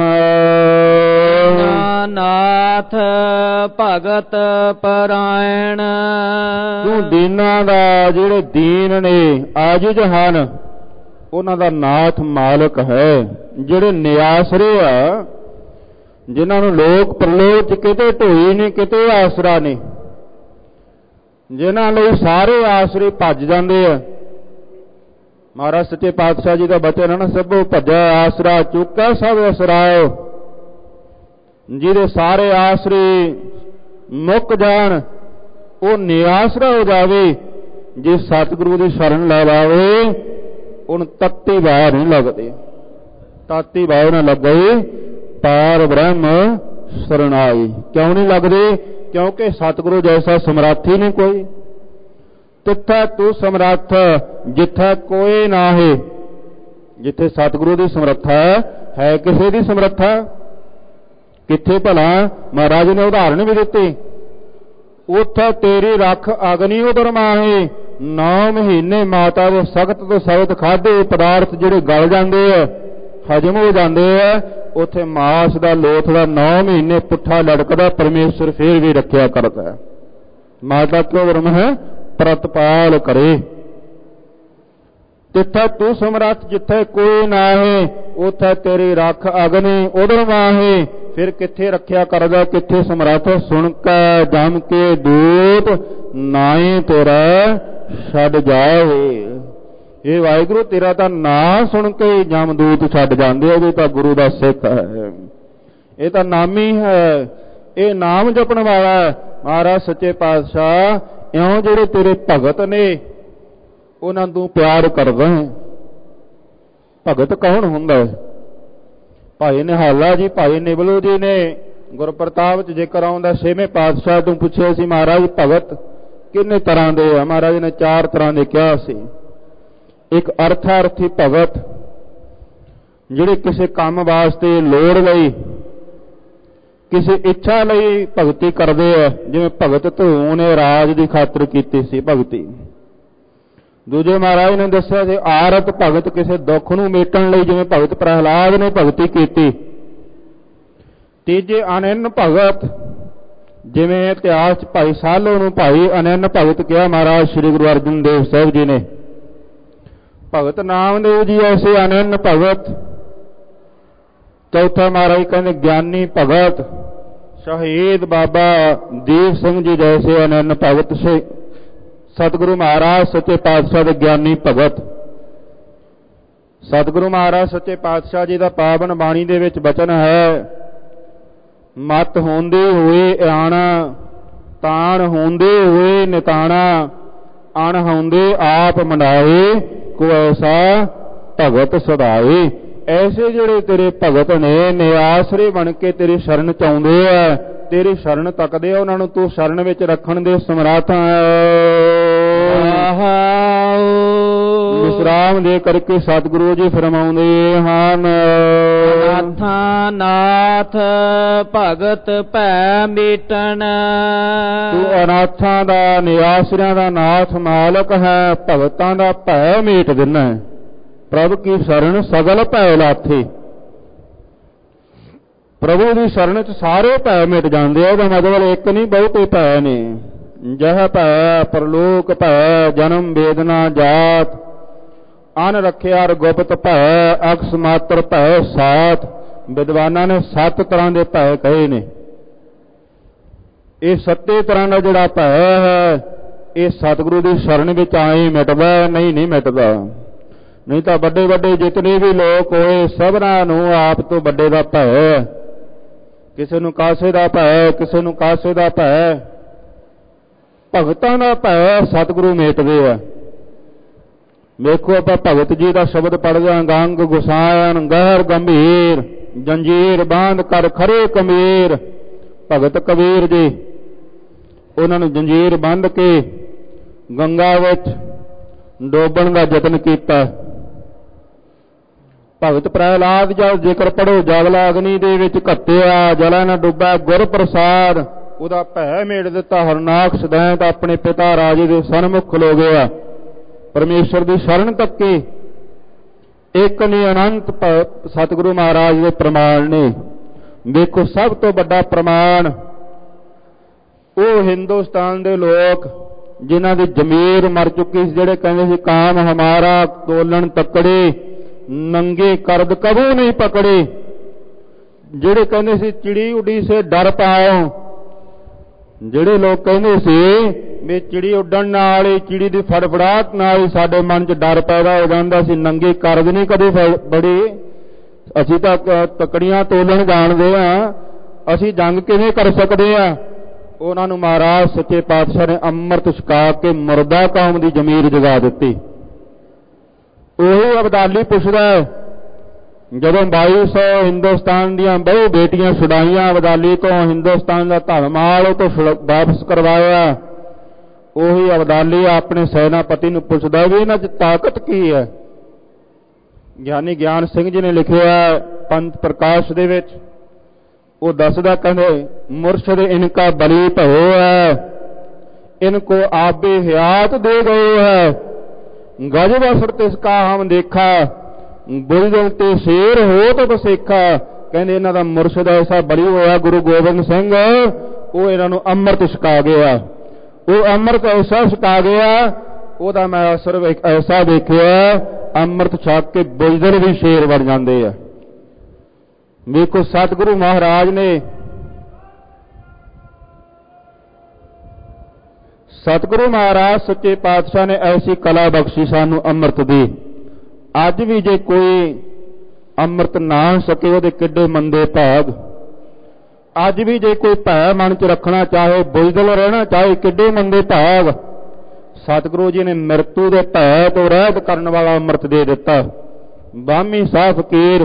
ਹਾਂ। ਨਾਥ ਭਗਤ ਪਰਾਇਣ, ਤੂੰ ਦੀਨਾਂ ਦਾ, ਜਿਹੜੇ ਦੀਨ ਨੇ ਆਜਿਜ਼ ਹਨ, ਉਹਨਾਂ ਦਾ ਨਾਥ ਮਾਲਕ ਹੈ। ਜਿਹੜੇ ਨਿਆਸਰੇ ਆ, ਜਿਨ੍ਹਾਂ ਨੂੰ ਲੋਕ ਪ੍ਰਲੋਕ ਚ ਕਿਤੇ ਢੋਈ ਨਹੀਂ ਕਿਤੇ ਆਸਰਾ ਨਹੀਂ, ਜਿਨ੍ਹਾਂ ਲਈ ਸਾਰੇ ਆਸਰੇ ਭੱਜ ਜਾਂਦੇ ਆ। ਮਹਾਰਾਜ ਸੱਚੇ ਪਾਤਸ਼ਾਹ ਜੀ ਦਾ ਬਚਨ ਹੈ ਨਾ, ਸਭੋ ਭੱਜੈ ਆਸਰਾ ਚੁੱਕਾ ਸਭ ਅਸਰਾਓ। ਜਿਹਦੇ ਸਾਰੇ ਆਸਰੇ ਮੁੱਕ ਜਾਣ, ਉਹ ਨਿਆਸਰਾ ਹੋ ਜਾਵੇ। ਜੇ ਸਤਿਗੁਰੂ ਦੀ ਸ਼ਰਨ ਲੈ ਲਾਵੇ, ਉਹਨੂੰ ਤੱਤੀ ਬਾਹ ਨਹੀਂ ਲੱਗਦੀ, ਤਾਤੀ ਬਾਹ ਨਾ ਲੱਗੇ ਪਾਰ ਬ੍ਰਹਮ ਸਰਣਾਈ। ਕਿਉਂ ਨਹੀਂ ਲੱਗਦੇ? ਕਿਉਂਕਿ ਸਤਿਗੁਰੂ ਜੈਸਾ ਸਮਰਾਥੀ ਨਹੀਂ ਕੋਈ। ਤਿੱਥੈ ਤੂੰ ਸਮਰੱਥ ਜਿੱਥੈ ਕੋਈ ਨਾ ਹੈ। ਜਿੱਥੇ ਸਤਿਗੁਰੂ ਦੀ ਸਮਰੱਥਾ ਹੈ, ਕਿਸੇ ਦੀ ਸਮਰੱਥਾ ਕਿੱਥੇ ਭਲਾ? ਮਹਾਰਾਜ ਨੇ ਉਦਾਹਰਣ ਵੀ ਦਿੱਤੀ, ਉੱਥੇ ਤੇਰੀ ਰੱਖ ਅਗਨੀ ਉਦਰ ਮਾਹੇ। ਨੌ ਮਹੀਨੇ ਮਾਤਾ ਦੇ ਸਖਤ ਤੋਂ ਸਖਤ ਖਾਧੇ ਪਦਾਰਥ ਜਿਹੜੇ ਗਲ ਜਾਂਦੇ ਆ, ਹਜਮ ਹੋ ਜਾਂਦੇ ਆ, ਉੱਥੇ ਮਾਸ ਦਾ ਲੋਥ ਦਾ ਨੌ ਮਹੀਨੇ ਪੁੱਠਾ ਲੜਕਦਾ, ਪਰਮੇਸ਼ਰ ਫੇਰ ਵੀ ਰੱਖਿਆ ਕਰਦਾ। ਮਾਤਾ ਕਿਉਂ ਵਰਮ ਹੈ? ਪ੍ਰਤਪਾਲ ਕਰੇ। ਤਿੱਥੈ ਤੂੰ ਸਮਰੱਥ ਜਿੱਥੇ ਕੋਈ ਨਾ ਹੈ, ਉੱਥੇ ਤੇਰੀ ਰੱਖ ਅਗਨੀ ਉਦਰ ਮਾਹੇ। ਫਿਰ ਕਿੱਥੇ ਰੱਖਿਆ ਕਰਦਾ, ਕਿੱਥੇ ਸਮਰੱਥ? ਸੁਣ ਕੇ ਜਮ ਕੇ ਦੂਤ ਨਾਏ ਤੇਰਾ ਛੱਡ ਜਾਏ। ਇਹ ਵਾਹਿਗੁਰੂ ਤੇਰਾ ਤਾਂ ਨਾਂ ਸੁਣ ਕੇ ਜਮਦੂਤ ਛੱਡ ਜਾਂਦੇ, ਉਹਦੇ ਤਾਂ ਗੁਰੂ ਦਾ ਸਿੱਖ ਹੈ, ਇਹ ਤਾਂ ਨਾਮੀ ਹੈ, ਇਹ ਨਾਮ ਜਪਣ ਵਾਲਾ। ਮਹਾਰਾਜ ਸੱਚੇ ਪਾਤਸ਼ਾਹ ਇਉਂ ਜਿਹੜੇ ਤੇਰੇ ਭਗਤ ਨੇ, ਉਹਨਾਂ ਨੂੰ ਪਿਆਰ ਕਰਦਾ ਹੈ। ਭਗਤ ਕੌਣ ਹੁੰਦਾ? ਭਾਈ ਨਿਹਾਲਾ ਜੀ, ਭਾਈ ਨਿਬਲੂ ਜੀ ਨੇ ਗੁਰਪ੍ਰਤਾਪ ਚ ਜ਼ਿਕਰ ਆਉਂਦਾ, ਛੇਵੇਂ ਪਾਤਸ਼ਾਹ ਤੋਂ ਪੁੱਛਿਆ ਸੀ, ਮਹਾਰਾਜ ਭਗਤ ਕਿੰਨੇ ਤਰ੍ਹਾਂ ਦੇ ਆ? ਮਹਾਰਾਜ ਨੇ ਚਾਰ ਤਰ੍ਹਾਂ ਦੇ ਕਿਹਾ ਸੀ। ਇੱਕ ਅਰਥਾਰਥੀ ਭਗਤ, ਜਿਹੜੇ ਕਿਸੇ ਕੰਮ ਵਾਸਤੇ ਲੋੜ ਲਈ, ਕਿਸੇ ਇੱਛਾ ਲਈ ਭਗਤੀ ਕਰਦੇ ਆ, ਜਿਵੇਂ ਭਗਤ ਧਰੂ ਨੇ ਰਾਜ ਦੀ ਖਾਤਰ ਕੀਤੀ ਸੀ ਭਗਤੀ। ਦੂਜੇ ਮਹਾਰਾਜ ਨੇ ਦੱਸਿਆ ਸੀ ਆਰਤ ਭਗਤ, ਕਿਸੇ ਦੁੱਖ ਨੂੰ ਮੇਟਣ ਲਈ, ਜਿਵੇਂ ਭਗਤ ਪ੍ਰਹਿਲਾਦ ਨੇ ਭਗਤੀ ਕੀਤੀ। ਤੀਜੇ ਅਨੰਨ ਭਗਤ, ਜਿਵੇਂ ਇਤਿਹਾਸ ਚ ਭਾਈ ਸਾਲੋ ਨੂੰ ਭਾਈ ਅਨੰਨ ਭਗਤ ਕਿਹਾ ਮਹਾਰਾਜ ਸ੍ਰੀ ਗੁਰੂ ਅਰਜਨ ਦੇਵ ਸਾਹਿਬ ਜੀ ਨੇ। ਭਗਤ ਨਾਮਦੇਵ ਜੀ ਐਸੇ ਅਨੰਨ ਭਗਤ। ਚੌਥਾ ਮਹਾਰਾਜ ਕਹਿੰਦੇ ਗਿਆਨੀ ਭਗਤ, ਸ਼ਹੀਦ ਬਾਬਾ ਦੀਪ ਸਿੰਘ ਜੀ ਜੈਸੇ ਅਨੰਨ ਭਗਤ ਸੇ। ਸਤਿਗੁਰੂ ਮਹਾਰਾਜ ਸੱਚੇ ਪਾਤਸ਼ਾਹ ਦੇ ਗਿਆਨੀ ਭਗਤ। ਸਤਿਗੁਰੂ ਮਹਾਰਾਜ ਸੱਚੇ ਪਾਤਸ਼ਾਹ ਜੀ ਦਾ ਪਾਵਨ ਬਾਣੀ ਦੇ ਵਿੱਚ ਬਚਨ ਹੈ, ਮਤ ਹੁੰਦੇ ਹੋਏ ਆਣਾ ਤਾਣ ਹੁੰਦੇ ਹੋਏ ਨਿਤਾਣਾ, ਅਣਹੁੰਦੇ ਆਪ ਮੰਡਾਏ, ਕੋ ਐਸਾ ਭਗਤ ਸਦਾਏ। ਐਸੇ ਜਿਹੜੇ ਤੇਰੇ ਭਗਤ ਨੇ ਨਿਆਸਰੇ ਬਣ ਕੇ ਤੇਰੀ ਸ਼ਰਨ ਚ ਆਉਂਦੇ ਆ, ਤੇਰੀ ਸ਼ਰਨ ਤੱਕਦੇ ਆ, ਉਹਨਾਂ ਨੂੰ ਤੂੰ ਸ਼ਰਨ ਵਿੱਚ ਰੱਖਣ ਦੇ ਸਮਰੱਥ ਹੈ। ਵਿਸਰਾਮ ਦੇ ਕਰਕੇ ਸਤਿਗੁਰੂ ਜੀ ਫਰਮਾਉਂਦੇ ਹਨ, ਨਾਥਾਂ ਨਾਥ ਭਗਤ ਭੈ ਮੀਟਣ। ਤੂੰ ਅਨਾਥਾਂ ਦਾ, ਨਿਆਸਰਿਆਂ ਦਾ ਨਾਥ ਮਾਲਕ ਹੈ, ਭਗਤਾਂ ਦਾ ਭੈ ਮੀਟ ਦਿੰਦਾ ਹੈ। ਪ੍ਰਭ ਕੀ ਸ਼ਰਨ ਸਗਲ ਭੈ ਲਾਥੇ। ਪ੍ਰਭੂ ਦੀ ਸ਼ਰਨ ਚ ਸਾਰੇ ਭੈ ਮਿਟ ਜਾਂਦੇ ਆ। ਉਹਦਾ ਮਤਲਬ ਇੱਕ ਨਹੀਂ, ਬਹੁਤੇ ਭੈ ਨੇ। ਜਹ ਭੈ ਪਰਲੋਕ ਭੈ, ਜਨਮ ਵੇਦਨਾ ਜਾਤ, ਅਨ ਰੱਖਿਆ ਗੁਪਤ ਭੈ, ਅਕਸ ਮਾਤਰ ਭੈ ਸਾਤ। ਵਿਦਵਾਨਾਂ ਨੇ ਸੱਤ ਤਰ੍ਹਾਂ ਦੇ ਭੈ ਕਹੇ ਨੇ। ਇਹ ਸੱਤੇ ਤਰ੍ਹਾਂ ਦਾ ਜਿਹੜਾ ਭੈ ਹੈ, ਇਹ ਸਤਿਗੁਰੂ ਦੀ ਸ਼ਰਨ ਵਿੱਚ ਆਏ ਮਿਟਦਾ, ਨਹੀਂ ਨਹੀਂ ਮਿਟਦਾ। ਨਹੀਂ ਤਾਂ ਵੱਡੇ ਵੱਡੇ ਜਿਤਨੇ ਵੀ ਲੋਕ ਹੋਏ, ਸਭਨਾਂ ਨੂੰ ਆਪ ਤੋਂ ਵੱਡੇ ਦਾ ਭੈ। ਕਿਸੇ ਨੂੰ ਕਾਸੇ ਦਾ ਭੈ, ਕਿਸੇ ਨੂੰ ਕਾਸੇ ਦਾ ਭੈ। ਭਗਤਾਂ ਦਾ ਭੈ ਸਤਿਗੁਰੂ ਮੇਟਦੇ ਆ। ਵੇਖੋ ਆਪਾਂ ਭਗਤ ਜੀ ਦਾ ਸ਼ਬਦ ਪੜ੍ਹਦੇ ਹਾਂ, ਗੰਗ ਗੁਸਾਇਨ ਗਹਿਰ ਗੰਭੀਰ, ਜੰਜੀਰ ਬਾਂਧ ਕਰ ਖਰੇ ਕਮੀਰ। ਭਗਤ ਕਬੀਰ ਜੀ, ਉਹਨਾਂ ਨੂੰ ਜੰਜੀਰ ਬੰਨ੍ਹ ਕੇ ਗੰਗਾ ਵਿੱਚ ਡੋਬਣ ਦਾ ਯਤਨ ਕੀਤਾ। ਭਗਤ ਪ੍ਰਹਿਲਾਦ ਜਦ ਜ਼ਿਕਰ ਪੜੋ, ਜਗਲਾ ਅਗਨੀ ਦੇ ਵਿੱਚ ਘੱਤਿਆ, ਜਲਾ ਨਾ ਡੁੱਬਾ ਗੁਰ ਪ੍ਰਸਾਦ। ਉਹਦਾ ਭੈ ਮੇੜ ਦਿੱਤਾ। ਹਰਨਾਕਸ਼ ਦੈਂਤ ਆਪਣੇ ਪਿਤਾ ਰਾਜੇ ਦੇ ਸਨਮੁਖ ਖਲੋ ਗਿਆ, ਪਰਮੇਸ਼ਰ ਦੀ ਸ਼ਰਨ ਤੱਕੇ। ਇੱਕ ਨੇ ਅਨੰਤ ਸਤਿਗੁਰੂ ਮਹਾਰਾਜ ਦੇ ਪ੍ਰਮਾਣ ਨੇ। ਵੇਖੋ ਸਭ ਤੋਂ ਵੱਡਾ ਪ੍ਰਮਾਣ ਉਹ ਹਿੰਦੁਸਤਾਨ ਦੇ ਲੋਕ ਜਿਨ੍ਹਾਂ ਦੀ ਜ਼ਮੀਰ ਮਰ ਚੁੱਕੀ ਸੀ, ਜਿਹੜੇ ਕਹਿੰਦੇ ਸੀ ਕਾਮ ਹਮਾਰਾ ਤੋਲਣ ਤੱਕੜੇ, ਨੰਗੇ ਕਰਦ ਕਬੂ ਨਹੀਂ ਪਕੜੇ। ਜਿਹੜੇ ਕਹਿੰਦੇ ਸੀ ਚਿੜੀ ਉੱਡੀ ਸੇ ਡਰ ਪਾਓ। ਜਿਹੜੇ ਲੋਕ ਕਹਿੰਦੇ ਸੀ ਵੀ ਚਿੜੀ ਉੱਡਣ ਨਾਲ ਹੀ, ਚਿੜੀ ਦੀ ਫੜਫੜਾਹਟ ਨਾਲ ਹੀ ਸਾਡੇ ਮਨ 'ਚ ਡਰ ਪੈਦਾ ਹੋ ਜਾਂਦਾ ਸੀ, ਨੰਗੇ ਕਰਦ ਨਹੀਂ ਕਦੇ ਬੜੀ। ਅਸੀਂ ਤਾਂ ਤਕੜੀਆਂ ਤੋਲਣ ਜਾਣਦੇ ਹਾਂ, ਅਸੀਂ ਜੰਗ ਕਿਵੇਂ ਕਰ ਸਕਦੇ ਹਾਂ। ਉਹਨਾਂ ਨੂੰ ਮਹਾਰਾਜ ਸੱਚੇ ਪਾਤਸ਼ਾਹ ਨੇ ਅੰਮ੍ਰਿਤ ਛਕਾ ਕੇ ਮੁਰਦਾ ਕੌਮ ਦੀ ਜ਼ਮੀਰ ਜਗਾ ਦਿੱਤੀ। ਉਹੀ ਅਬਦਾਲੀ ਪੁੱਛਦਾ, ਜਦੋਂ ਬਾਈ ਸੌ ਹਿੰਦੁਸਤਾਨ ਦੀਆਂ ਬਹੁ ਬੇਟੀਆਂ ਛੁਡਾਈਆਂ ਅਬਦਾਲੀ ਤੋਂ, ਹਿੰਦੁਸਤਾਨ ਦਾ ਧਨ ਮਾਲ ਉਹ ਤੋਂ ਵਾਪਸ ਕਰਵਾਇਆ, ਉਹੀ ਅਬਦਾਲੀ ਆਪਣੇ ਸੈਨਾਪਤੀ ਨੂੰ ਪੁੱਛਦਾ ਵੀ ਇਹਨਾਂ 'ਚ ਤਾਕਤ ਕੀ ਹੈ। ਗਿਆਨੀ ਗਿਆਨ ਸਿੰਘ ਜੀ ਨੇ ਲਿਖਿਆ ਪੰਥ ਪ੍ਰਕਾਸ਼ ਦੇ ਵਿੱਚ, ਉਹ ਦੱਸਦਾ, ਕਹਿੰਦੇ ਮੁਰਸ਼ਦ ਇਨਕਾ ਬਲੀ ਭਇਓ ਹੈ, ਇਨਕੋ ਆਬੇ ਹਯਾਤ ਦੇ ਗਏ ਹੈ, ਗਜ ਬਸਰ ਤਿਸਕਾ ਹਮ ਦੇਖਾ, ਬੁਲਦਲ ਤੇ ਸ਼ੇਰ ਹੋ ਤਾਂ ਬਸੇਖਾ। ਕਹਿੰਦੇ ਇਹਨਾਂ ਦਾ ਮੁਰਸ਼ਦ ਐਸਾ ਬਲੀ ਹੋਇਆ ਗੁਰੂ ਗੋਬਿੰਦ ਸਿੰਘ, ਉਹ ਇਹਨਾਂ ਨੂੰ ਅੰਮ੍ਰਿਤ ਛਕਾ ਗਿਆ। ਉਹ ਅੰਮ੍ਰਿਤ ਐਸਾ ਛਕਾ ਗਿਆ, ਉਹਦਾ ਮੈਂ ਅਸਰ ਐਸਾ ਦੇਖਿਆ, ਅੰਮ੍ਰਿਤ ਛਕ ਕੇ ਬੁਲਦਲ ਵੀ ਸ਼ੇਰ ਬਣ ਜਾਂਦੇ ਆ। ਵੇਖੋ ਸਤਿਗੁਰੂ ਮਹਾਰਾਜ ਨੇ, ਸਤਿਗੁਰੂ ਮਹਾਰਾਜ ਸੱਚੇ ਪਾਤਸ਼ਾਹ ਨੇ ਐਸੀ ਕਲਾ ਬਖਸ਼ੀ ਸਾਨੂੰ ਅੰਮ੍ਰਿਤ ਦੀ। ਅੱਜ ਵੀ ਜੇ ਕੋਈ ਅੰਮ੍ਰਿਤ ਨਾ ਸਕੇ, ਉਹਦੇ ਕਿੱਡੇ ਮੰਦੇ ਭਾਗ। ਅੱਜ ਵੀ ਜੇ ਕੋਈ ਭੈ ਮਨ 'ਚ ਰੱਖਣਾ ਚਾਹੇ, ਬੁਲਦਲ ਰਹਿਣਾ ਚਾਹੇ, ਕਿੱਡੇ ਮੰਦੇ ਭਾਗ। ਸਤਿਗੁਰੂ ਜੀ ਨੇ ਮਿਰਤੂ ਦੇ ਭੈ ਤੋਂ ਰਹਿਤ ਕਰਨ ਵਾਲਾ ਅੰਮ੍ਰਿਤ ਦੇ ਦਿੱਤਾ। ਬਾਮੀ ਸਾਹ ਫਕੀਰ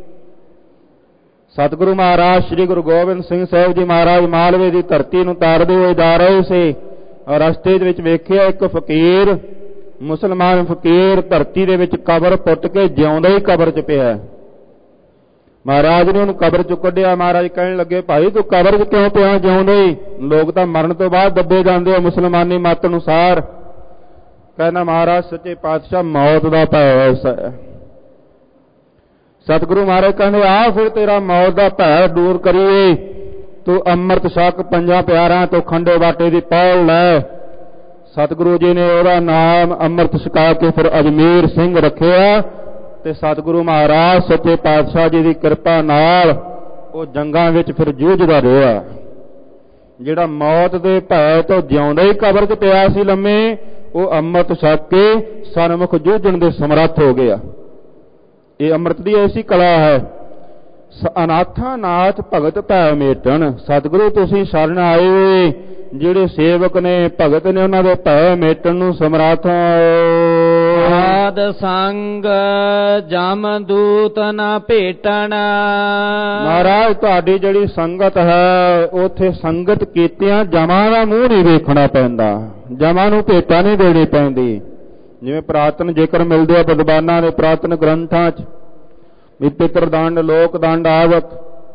ਸਤਿਗੁਰੂ ਮਹਾਰਾਜ ਸ੍ਰੀ ਗੁਰੂ ਗੋਬਿੰਦ ਸਿੰਘ ਸਾਹਿਬ ਜੀ ਮਹਾਰਾਜ ਮਾਲਵੇ ਦੀ ਧਰਤੀ ਨੂੰ ਤਾਰਦੇ ਹੋਏ ਜਾ ਰਹੇ ਸੀ। ਰਸਤੇ ਦੇ ਵਿੱਚ ਵੇਖਿਆ ਇੱਕ ਫਕੀਰ, ਮੁਸਲਮਾਨ ਫਕੀਰ, ਧਰਤੀ ਦੇ ਵਿੱਚ ਕਬਰ ਪੁੱਟ ਕੇ ਜਿਉਂਦਾ ਹੀ ਕਬਰ 'ਚ ਪਿਆ। ਮਹਾਰਾਜ ਨੇ ਉਹਨੂੰ ਕਬਰ 'ਚੋਂ ਕੱਢਿਆ। ਮਹਾਰਾਜ ਕਹਿਣ ਲੱਗੇ, ਭਾਈ ਤੂੰ ਕਬਰ 'ਚ ਕਿਉਂ ਪਿਆ ਜਿਉਂਦਾ ਹੀ? ਲੋਕ ਤਾਂ ਮਰਨ ਤੋਂ ਬਾਅਦ ਦੱਬੇ ਜਾਂਦੇ ਆ ਮੁਸਲਮਾਨੀ ਮੱਤ ਅਨੁਸਾਰ। ਕਹਿੰਦਾ ਮਹਾਰਾਜ ਸੱਚੇ ਪਾਤਸ਼ਾਹ ਮੌਤ ਦਾ ਭੈ ਐਸਾ ਹੈ। ਸਤਿਗੁਰੂ ਮਹਾਰਾਜ ਕਹਿੰਦੇ ਆ ਫਿਰ ਤੇਰਾ ਮੌਤ ਦਾ ਭੈ ਦੂਰ ਕਰੀਏ, ਤੂੰ ਅੰਮ੍ਰਿਤ ਛਕ, ਪੰਜਾਂ ਪਿਆਰਾਂ ਤੋਂ ਖੰਡੇ ਬਾਟੇ ਦੀ ਪੌਲ ਲੈ। ਸਤਿਗੁਰੂ ਜੀ ਨੇ ਉਹਦਾ ਨਾਮ ਅੰਮ੍ਰਿਤ ਛਕਾ ਕੇ ਫਿਰ ਅਜਮੇਰ ਸਿੰਘ ਰੱਖਿਆ ਤੇ ਸਤਿਗੁਰੂ ਮਹਾਰਾਜ ਸੱਚੇ ਪਾਤਸ਼ਾਹ ਜੀ ਦੀ ਕਿਰਪਾ ਨਾਲ ਉਹ ਜੰਗਾਂ ਵਿੱਚ ਫਿਰ ਜੂਝਦਾ ਰਿਹਾ। ਜਿਹੜਾ ਮੌਤ ਦੇ ਭੈ ਤੋਂ ਜਿਉਂਦਾ ਹੀ ਕਬਰ 'ਚ ਪਿਆ ਸੀ ਲੰਮੇ, ਉਹ ਅੰਮ੍ਰਿਤ ਛਕ ਕੇ ਸਨਮੁਖ ਜੂਝਣ ਦੇ ਸਮਰੱਥ ਹੋ ਗਿਆ। ਇਹ ਅੰਮ੍ਰਿਤ ਦੀ ਐਸੀ ਕਲਾ ਹੈ। ਅਨਾਥਾਂ ਨਾਥ ਭਗਤ ਭੈ ਮੇਟਣ। ਸਤਿਗੁਰੂ ਤੁਸੀਂ ਸ਼ਰਨ ਆਏ, ਜਿਹੜੇ ਸੇਵਕ ਨੇ ਭਗਤ ਨੇ ਉਹਨਾਂ ਦੇ ਭੈ ਮੇਟਣ ਨੂੰ ਸਮਰੱਥ। ਸਾਧ ਸੰਗ ਜਮ ਦੂਤ ਨ ਭੇਟਣ। ਮਹਾਰਾਜ ਤੁਹਾਡੀ ਜਿਹੜੀ ਸੰਗਤ ਹੈ ਉੱਥੇ ਸੰਗਤ ਕੀਤਿਆਂ ਜਮਾਂ ਦਾ ਮੂੰਹ ਨਹੀਂ ਵੇਖਣਾ ਪੈਂਦਾ, ਜਮਾਂ ਨੂੰ ਭੇਟਾ ਨਹੀਂ ਦੇਣੀ ਪੈਂਦੀ। ਜਿਵੇਂ ਪ੍ਰਾਤਨ ਜੇਕਰ ਮਿਲਦੇ ਆ ਵਿਦਵਾਨਾਂ ਦੇ ਪ੍ਰਾਤਨ ਗ੍ਰੰਥਾਂ 'ਚ ਵੀ ਪਿਤਰ ਦੰਡ ਲੋਕ ਦੰਡ ਆਦਿਕ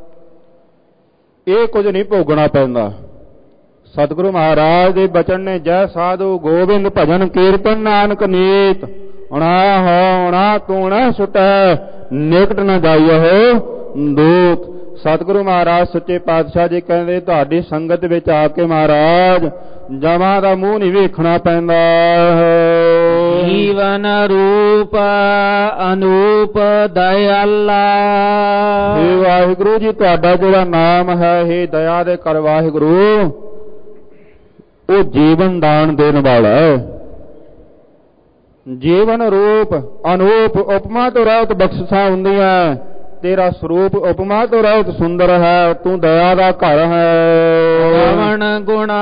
ਇਹ ਕੁਝ ਨਹੀਂ ਭੋਗਣਾ ਪੈਂਦਾ। ਸਤਿਗੁਰੂ ਮਹਾਰਾਜ ਦੇ ਬਚਨ ਨੇ ਜੈ ਸਾਧੂ ਗੋਬਿੰਦ ਭਜਨ ਕੀਰਤਨ ਨਾਨਕ ਨੀਤ। ਉਣਾ ਹੋ ਉਣਾ ਤੂੰ ਨਾ ਸੁਟੈ ਨਿਕਟ ਨਾ ਜਾਈਏ ਦੂਤ। ਸਤਿਗੁਰੂ ਮਹਾਰਾਜ ਸੱਚੇ ਪਾਤਸ਼ਾਹ ਜੀ ਕਹਿੰਦੇ ਤੁਹਾਡੀ ਸੰਗਤ ਵਿੱਚ ਆ ਕੇ ਮਹਾਰਾਜ ਜਮਾਂ ਦਾ ਮੂੰਹ ਨਹੀਂ ਵੇਖਣਾ ਪੈਂਦਾ। ਜੀਵਨ ਰੂਪ ਅਨੂਪ ਦਇਆਲਾ। ਹੇ ਵਾਹਿਗੁਰੂ ਜੀ ਤੁਹਾਡਾ ਜਿਹੜਾ ਨਾਮ ਹੈ ਹੇ ਦਇਆ ਦੇ ਕਰ ਵਾਹਿਗੁਰੂ ਉਹ ਜੀਵਨ ਦਾਨ ਦੇਣ ਵਾਲਾ ਹੈ। ਜੀਵਨ ਰੂਪ ਅਨੂਪ ਉਪਮਾ ਤੋਂ ਰਹਿਤ ਬਖਸ਼ਿਸ਼ਾਂ ਹੁੰਦੀਆਂ। ਤੇਰਾ ਸਰੂਪ ਉਪਮਾ ਤੋਂ ਰਹਿਤ ਸੁੰਦਰ ਹੈ, ਤੂੰ ਦਇਆ ਦਾ ਘਰ ਹੈ। ਰਵਣ ਗੁਣਾ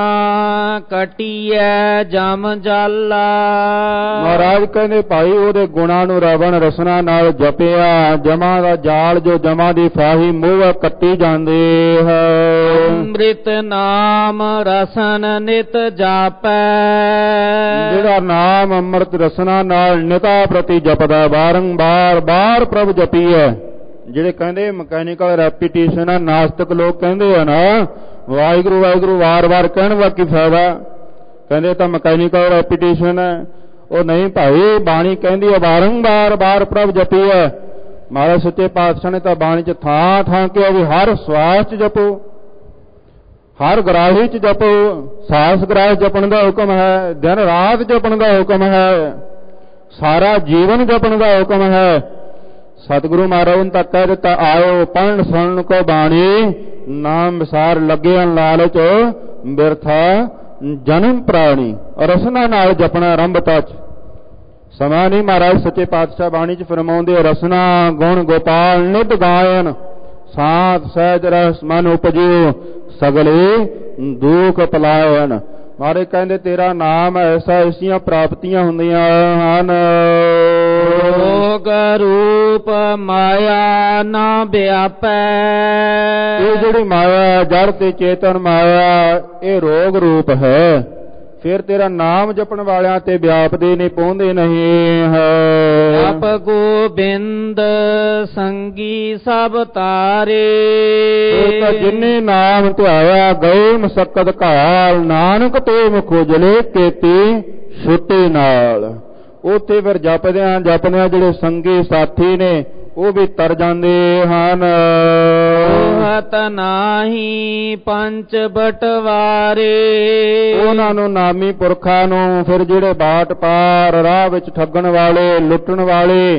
ਕਟੀਐ ਜਮ ਜਾਲਾ। ਮਹਾਰਾਜ ਕਹਿੰਦੇ ਭਾਈ ਉਹਦੇ ਗੁਣਾਂ ਨੂੰ ਰਵਣ ਰਸਨਾ ਨਾਲ ਜਪਿਆ ਜਮਾਂ ਦਾ ਜਾਲ ਜੋ ਜਮਾਂ ਦੀ ਫਾਹੀ ਮੂੰਹ ਕੱਟੀ ਜਾਂਦੇ ਹੈ। ਅੰਮ੍ਰਿਤ ਨਾਮ ਰਸਨ ਨਿਤ ਜਾਪੈ। ਜਿਹੜਾ ਨਾਮ ਅੰਮ੍ਰਿਤ ਰਸਨਾ ਨਾਲ ਨਿਤਾ ਪ੍ਰਤੀ ਜਪਦਾ ਬਾਰੰਬਾਰ ਬਾਰ ਪ੍ਰਭ ਜਪੀਐ। ਜਿਹੜੇ ਕਹਿੰਦੇ ਮਕੈਨੀਕਲ ਰੈਪੀਟੀਸ਼ਨ ਆ ਨਾਸਤਿਕ ਲੋਕ ਕਹਿੰਦੇ ਆ ਨਾ ਵਾਹਿਗੁਰੂ ਵਾਹਿਗੁਰੂ ਵਾਰ ਵਾਰ ਕਹਿਣ ਦਾ ਕੀ ਫਾਇਦਾ, ਕਹਿੰਦੇ ਤਾਂ ਮਕੈਨੀਕਲ ਰੈਪੀਟੀਸ਼ਨ ਹੈ। ਉਹ ਨਹੀਂ ਭਾਈ ਬਾਣੀ ਕਹਿੰਦੀ ਹੈ ਬਾਰੰਬਾਰ ਬਾਰ ਪ੍ਰਭ ਜਪੀ ਹੈ। ਮਹਾਰਾਜ ਸੱਚੇ ਪਾਤਸ਼ਾਹ ਨੇ ਤਾਂ ਬਾਣੀ 'ਚ ਥਾਂ ਥਾਂ ਕਿਹਾ ਵੀ ਹਰ ਸਵਾਸ 'ਚ ਜਪੋ, ਹਰ ਗਰਾਹੀ 'ਚ ਜਪੋ। ਸਾਸ ਗਰਾਹ ਜਪਣ ਦਾ ਹੁਕਮ ਹੈ, ਦਿਨ ਰਾਤ ਜਪਣ ਦਾ ਹੁਕਮ ਹੈ, ਸਾਰਾ ਜੀਵਨ ਜਪਣ ਦਾ ਹੁਕਮ ਹੈ। ਸਤਿਗੁਰੂ ਮਹਾਰਾਜ ਨੇ ਤਾਂ ਕਹਿ ਦਿੱਤਾ ਆਇਓ ਪੜ੍ਹਨ ਸੁਣਨ ਕੋ ਬਾਣੀ ਨਾਮ ਵਿਸਾਰ ਲੱਗਿਆ ਲਾਲਚ ਬਿਰਥਾ ਜਨਮ ਪ੍ਰਾਣੀ। ਰਸਨਾ ਨਾਲ ਜਪਣਾ ਆਰੰਭਤਾ 'ਚ ਸਮਾਂ ਨਹੀਂ। ਮਹਾਰਾਜ ਸੱਚੇ ਪਾਤਸ਼ਾਹ ਬਾਣੀ 'ਚ ਫਰਮਾਉਂਦੇ ਰਸਨਾ ਗੁਣ ਗੋਪਾਲ ਨਿਤ ਗਾਇਨ ਸਾਤ ਸਹਿਜ ਰਸ ਮਨ ਉਪਜਿਓ ਸਗਲੇ ਦੁਖ ਪਲਾਇਨ। ਮਹਾਰਾਜ ਕਹਿੰਦੇ ਤੇਰਾ ਨਾਮ ਐਸਾ ਐਸੀਆਂ ਪ੍ਰਾਪਤੀਆਂ ਹੁੰਦੀਆਂ ਹਨ। ਰੋਗ ਰੂਪ ਮਾਇਆ ਨਾ ਵਿਆਪੈ। ਇਹ ਜਿਹੜੀ ਮਾਇਆ ਜੜ ਤੇ ਚੇਤਨ ਮਾਇਆ ਇਹ ਰੋਗ ਰੂਪ ਹੈ। ਫਿਰ ਤੇਰਾ ਨਾਮ ਜਪਣ ਵਾਲਿਆਂ ਤੇ ਵਿਆਪਦੇ ਨਹੀਂ ਪਹੁੰਚਦੇ ਨਹੀਂ ਹੈ। ਆਪ ਗੋਬਿੰਦ ਸੰਗੀ ਸਭ ਤਾਰੇ। ਤਾਂ ਜਿਨੇ ਨਾਮ ਧਿਆਇਆ ਗਏ ਮਸਕਤ ਘਾਲ ਨਾਨਕ ਤੇ ਮੁਖ ਉਜਲੇ ਕੀਤੀ ਛੁੱਟੀ ਨਾਲ। ਉੱਥੇ ਫਿਰ ਜਪਦਿਆਂ ਜਪਦਿਆਂ ਜਿਹੜੇ ਸੰਗੀ ਸਾਥੀ ਨੇ ਉਹ ਵੀ ਤਰ ਜਾਂਦੇ ਹਨ। ਉਹਤ ਨਾਹੀ ਪੰਚ ਬਟਵਾਰੇ। ਉਹਨਾਂ ਨੂੰ ਨਾਮੀ ਪੁਰਖਾਂ ਨੂੰ ਫਿਰ ਜਿਹੜੇ ਬਾਟ ਪਾਰ ਰਾਹ ਵਿੱਚ ਠੱਗਣ ਵਾਲੇ ਲੁੱਟਣ ਵਾਲੇ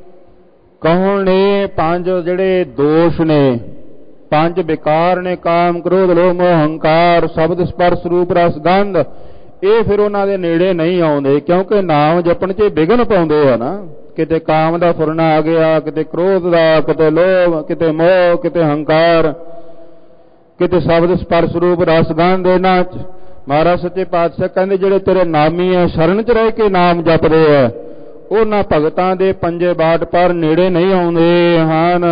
ਕੌਣ ਨੇ? ਪੰਜ ਜਿਹੜੇ ਦੋਸ਼ ਨੇ, ਪੰਜ ਵਿਕਾਰ ਨੇ ਕਾਮ ਕ੍ਰੋਧ ਲੋਭ ਮੋਹ ਹੰਕਾਰ ਸ਼ਬਦ ਸਪਰਸ਼ ਰੂਪ ਰਸ ਗੰਧ। ਇਹ ਫਿਰ ਉਹਨਾਂ ਦੇ ਨੇੜੇ ਨਹੀਂ ਆਉਂਦੇ ਕਿਉਂਕਿ ਨਾਮ ਜਪਣ 'ਚ ਵਿਘਨ ਪਾਉਂਦੇ ਆ ਨਾ। ਕਿਤੇ ਕਾਮ ਦਾ ਫੁਰਨਾ ਆ ਗਿਆ, ਕਿਤੇ ਕ੍ਰੋਧ ਦਾ, ਕਿਤੇ ਲੋਭ, ਕਿਤੇ ਮੋਹ, ਕਿਤੇ ਹੰਕਾਰ, ਕਿਤੇ ਸ਼ਬਦ ਸਪਰਸ਼ ਰੂਪ ਰਸ ਗੰਧ। ਇਹਨਾਂ 'ਚ ਮਹਾਰਾਜ ਸੱਚੇ ਪਾਤਸ਼ਾਹ ਕਹਿੰਦੇ ਜਿਹੜੇ ਤੇਰੇ ਨਾਮੀ ਆ ਸ਼ਰਨ 'ਚ ਰਹਿ ਕੇ ਨਾਮ ਜਪਦੇ ਆ ਉਹਨਾਂ ਭਗਤਾਂ ਦੇ ਪੰਜੇ ਬਾਟ ਪਰ ਨੇੜੇ ਨਹੀਂ ਆਉਂਦੇ ਹਨ।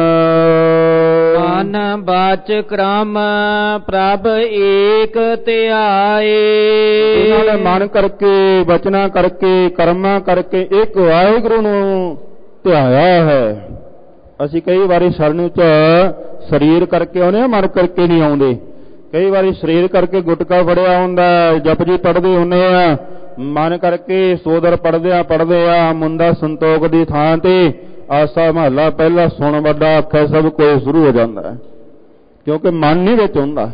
ਮਨ ਬਾਚ ਕ੍ਰਮ ਪ੍ਰਭ ਏਕ ਧਿਆਏ। ਇਹਨਾਂ ਨੇ ਮਨ ਕਰਕੇ ਬਚਨਾ ਕਰਕੇ ਕਰਮਾਂ ਕਰਕੇ ਇੱਕ ਵਾਹਿਗੁਰੂ ਨੂੰ ਧਿਆਇਆ ਹੈ। ਅਸੀਂ ਕਈ ਵਾਰੀ ਸ਼ਰਨ 'ਚ ਸਰੀਰ ਕਰਕੇ ਆਉਂਦੇ ਹਾਂ, ਮਨ ਕਰਕੇ ਨਹੀਂ ਆਉਂਦੇ। ਕਈ ਵਾਰੀ ਸਰੀਰ ਕਰਕੇ ਗੁਟਕਾ ਫੜਿਆ ਹੁੰਦਾ, ਜਪਜੀ ਪੜ੍ਹਦੇ ਹੁੰਦੇ ਆ, ਮਨ ਕਰਕੇ ਸੋਦਰ ਪੜ੍ਹਦਿਆਂ ਪੜ੍ਹਦਿਆਂ ਮੁੰਡਾ ਸੰਤੋਖ ਦੀ ਥਾਂ ਤੇ ਆਸਾ ਮਹੱਲਾ ਪਹਿਲਾ ਸੁਣ ਵੱਡਾ ਆਖੇ ਸਭ ਕੋਈ ਸ਼ੁਰੂ ਹੋ ਜਾਂਦਾ ਹੈ ਕਿਉਂਕਿ ਮਨ ਨਹੀਂ ਵਿੱਚ ਹੁੰਦਾ,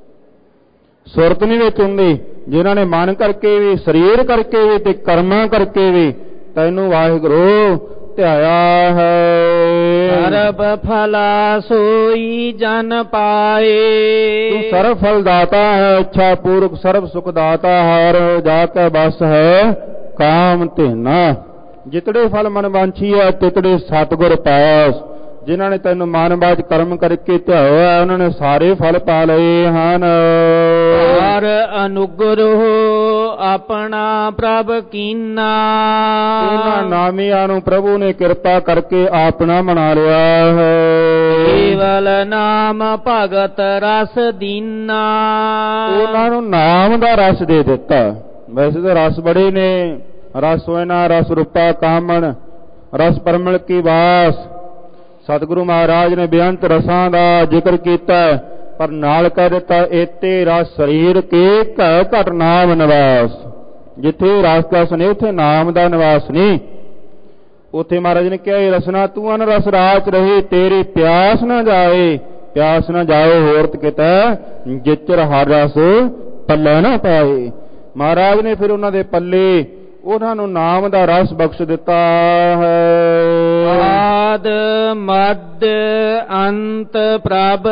ਸੁਰਤ ਨਹੀਂ ਵਿੱਚ ਹੁੰਦੀ। ਜਿਨ੍ਹਾਂ ਨੇ ਮਨ ਕਰਕੇ ਵੀ ਸਰੀਰ ਕਰਕੇ ਵੀ ਤੇ ਕਰਮਾਂ ਕਰਕੇ ਵੀ ਤੈਨੂੰ ਵਾਹਿਗੁਰੂ ਧਿਆਇਆ ਹੈ। ਸਰਬ ਫਲਾ ਸੋਈ ਜਨ ਪਾਏ। ਤੂੰ ਸਰਬ ਫਲ ਦਾਤਾ ਹੈ, ਇੱਛਾ ਪੂਰਕ ਸਰਬ ਸੁਖ ਦਾਤਾ ਹਰ ਜਾ ਕੇ ਬਸ ਹੈ ਕਾਮ ਧੇਨਾ। ਜਿਤੜੇ ਫਲ ਮਨ ਵਾਂਛੀ ਹੈ ਤਿਤੜੇ ਸਤਿਗੁਰ ਪਾਸ। ਜਿਨ੍ਹਾਂ ਨੇ ਤੈਨੂੰ ਮਾਨਵਾਚ ਕਰਮ ਕਰਕੇ ਧਿਆਇਆ ਉਹਨਾਂ ਨੇ ਸਾਰੇ ਫਲ ਪਾ ਲਏ ਹਨ। ਹਰ ਅਨੁਗ੍ਰਹ ਆਪਣਾ ਪ੍ਰਭ ਕੀਨਾ, ਉਹਨਾਂ ਨਾਮੀਆਂ ਨੂੰ ਪ੍ਰਭੂ ਨੇ ਕਿਰਪਾ ਕਰਕੇ ਆਪਣਾ ਬਣਾ ਲਿਆ ਹੈ। ਕੇਵਲ ਨਾਮ ਭਗਤ ਰਸ ਦੀਨਾ, ਉਹਨਾਂ ਨੂੰ ਨਾਮ ਦਾ ਰਸ ਦੇ ਦਿੱਤਾ। ਵੈਸੇ ਤਾਂ ਰਸ ਬੜੇ ਨੇ, ਰਸ ਹੋਇਨਾ ਰਸ ਰੂਪਾ ਕਾਮਣ, ਰਸ ਪਰਮਲ ਕੀ ਵਾਸ। ਸਤਿਗੁਰੂ ਮਹਾਰਾਜ ਨੇ ਬੇਅੰਤ ਰਸਾਂ ਦਾ ਜ਼ਿਕਰ ਕੀਤਾ, ਪਰ ਨਾਲ ਕਹਿ ਦਿੱਤਾ ਏਤੇ ਰਸ ਸਰੀਰ ਕੇ ਘੈ ਘਟ ਨਾਮ ਨਿਵਾਸ। ਜਿੱਥੇ ਰਸ ਰਸ ਨੇ ਉੱਥੇ ਨਾਮ ਦਾ ਨਿਵਾਸ ਨਹੀਂ। ਉੱਥੇ ਮਹਾਰਾਜ ਨੇ ਕਿਹਾ ਇਹ ਰਸਨਾ ਤੂੰ ਅਨ ਰਸ ਰਾਚ ਰਹੀ, ਤੇਰੀ ਪਿਆਸ ਨਾ ਜਾਏ, ਪਿਆਸ ਨਾ ਜਾਏ ਹੋਰਤ ਕਿਤੇ ਜਿਚਰ ਹਰ ਰਸ ਪੱਲੇ ਨਾ ਪਾਏ। ਮਹਾਰਾਜ ਨੇ ਫਿਰ ਉਹਨਾਂ ਦੇ ਪੱਲੇ ਉਹਨਾਂ ਨੂੰ ਨਾਮ ਦਾ ਰਸ ਬਖਸ਼ ਦਿੱਤਾ ਹੈ। ਆਦ ਮਦ ਅੰਤ ਪ੍ਰਭ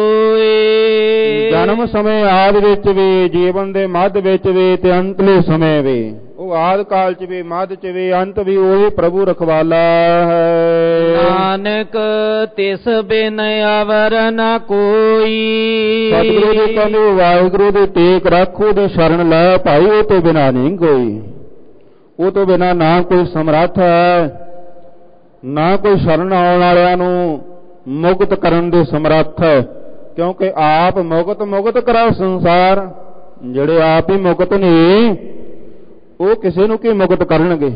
ਸੋਏ, ਜਨਮ ਸਮੇਂ ਆਦ ਵਿੱਚ ਵੀ, ਜੀਵਨ ਦੇ ਮੱਧ ਵਿੱਚ ਵੀ ਤੇ ਅੰਤਲੇ ਸਮੇਂ ਵੀ। ਉਹ ਆਦ ਕਾਲ ਚ ਵੀ, ਮੱਧ ਚ ਵੀ, ਅੰਤ ਵੀ ਉਹੀ ਪ੍ਰਭੂ ਰਖਵਾਲਾ ਹੈ। ਨਾਨਕ ਤਿਸ ਬਿਨ ਅਵਰ ਨ ਕੋਈ, ਸਤਿਗੁਰੂ ਜੀ ਕਹਿੰਦੇ ਵਾਹਿਗੁਰੂ ਦੀ ਟੇਕ ਰੱਖੋ ਤੇ ਸ਼ਰਨ ਲੈ ਭਾਈ, ਉਹ ਤੋਂ ਬਿਨਾਂ ਨਹੀਂ ਕੋਈ। ਉਹ ਤੋਂ ਬਿਨਾਂ ਨਾ ਕੋਈ ਸਮਰੱਥ ਹੈ, ਨਾ ਕੋਈ ਸ਼ਰਨ ਆਉਣ ਵਾਲਿਆਂ ਨੂੰ ਮੁਕਤ ਕਰਨ ਦੇ ਸਮਰੱਥ ਹੈ। ਕਿਉਂਕਿ ਆਪ ਮੁਕਤ ਮੁਕਤ ਕਰਾ ਸੰਸਾਰ। ਜਿਹੜੇ ਆਪ ਹੀ ਮੁਕਤ ਨੇ ਉਹ ਕਿਸੇ ਨੂੰ ਕੀ ਮੁਕਤ ਕਰਨਗੇ।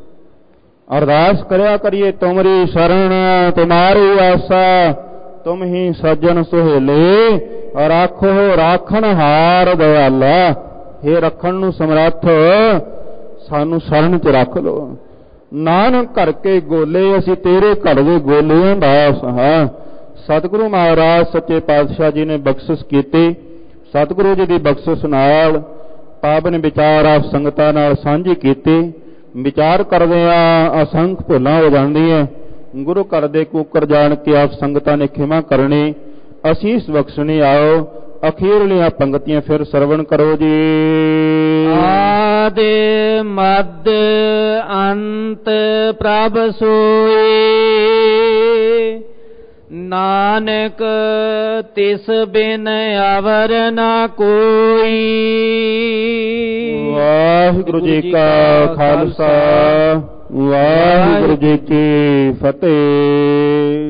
ਅਰਦਾਸ ਕਰਿਆ ਕਰੀਏ ਤੁਮਰੀ ਸ਼ਰਨ ਤੁਮਾਰੀ ਆਸਾ, ਤੁਮ ਹੀ ਸੱਜਣ ਸੁਹੇਲੇ ਰਾਖੋ ਰਾਖਣ ਹਾਰ ਦਇਆਲਾ। ਹੇ ਰੱਖਣ ਨੂੰ ਸਮਰੱਥ ਸਾਨੂੰ ਸ਼ਰਨ ਚ ਰੱਖ ਲੋ। ਨਾਨਕ ਘਰ ਕੇ ਗੋਲੇ ਅਸੀਂ ਤੇਰੇ ਘਰ ਦੇ ਗੋਲਿਆਂ ਦਾਸ ਹਾਂ। ਸਤਿਗੁਰੂ ਮਹਾਰਾਜ ਸੱਚੇ ਪਾਤਸ਼ਾਹ ਜੀ ਨੇ ਬਖਸ਼ਿਸ਼ ਕੀਤੀ। ਸਤਿਗੁਰੂ ਜੀ ਦੀ ਬਖਸ਼ਿਸ਼ ਨਾਲ ਪਾਵਨ ਵਿਚਾਰ ਆਪ ਸੰਗਤਾਂ ਨਾਲ ਸਾਂਝੀ ਕੀਤੀ। ਵਿਚਾਰ ਕਰਦਿਆਂ ਅਸੰਖ ਭੁੱਲਾਂ ਹੋ ਜਾਂਦੀਆਂ। ਗੁਰੂ ਘਰ ਦੇ ਕੂਕਰ ਜਾਣ ਕੇ ਆਪ ਸੰਗਤਾਂ ਨੇ ਖਿਮਾ ਕਰਨੀ, ਅਸੀਸ ਬਖਸ਼ਣੀ। ਆਓ ਅਖੀਰਲੀਆਂ ਪੰਗਤੀਆਂ ਫਿਰ ਸਰਵਣ ਕਰੋ ਜੀ। ਆਦਿ ਮਦ ਅੰਤ ਪ੍ਰਭ ਸੋਏ, ਨਾਨਕ ਤਿਸ ਬਿਨ ਅਵਰ ਨ ਕੋਈ। ਵਾਹਿਗੁਰੂ ਜੀ ਕਾ ਖਾਲਸਾ, ਵਾਹਿਗੁਰੂ ਜੀ ਕੀ ਫਤਿਹ।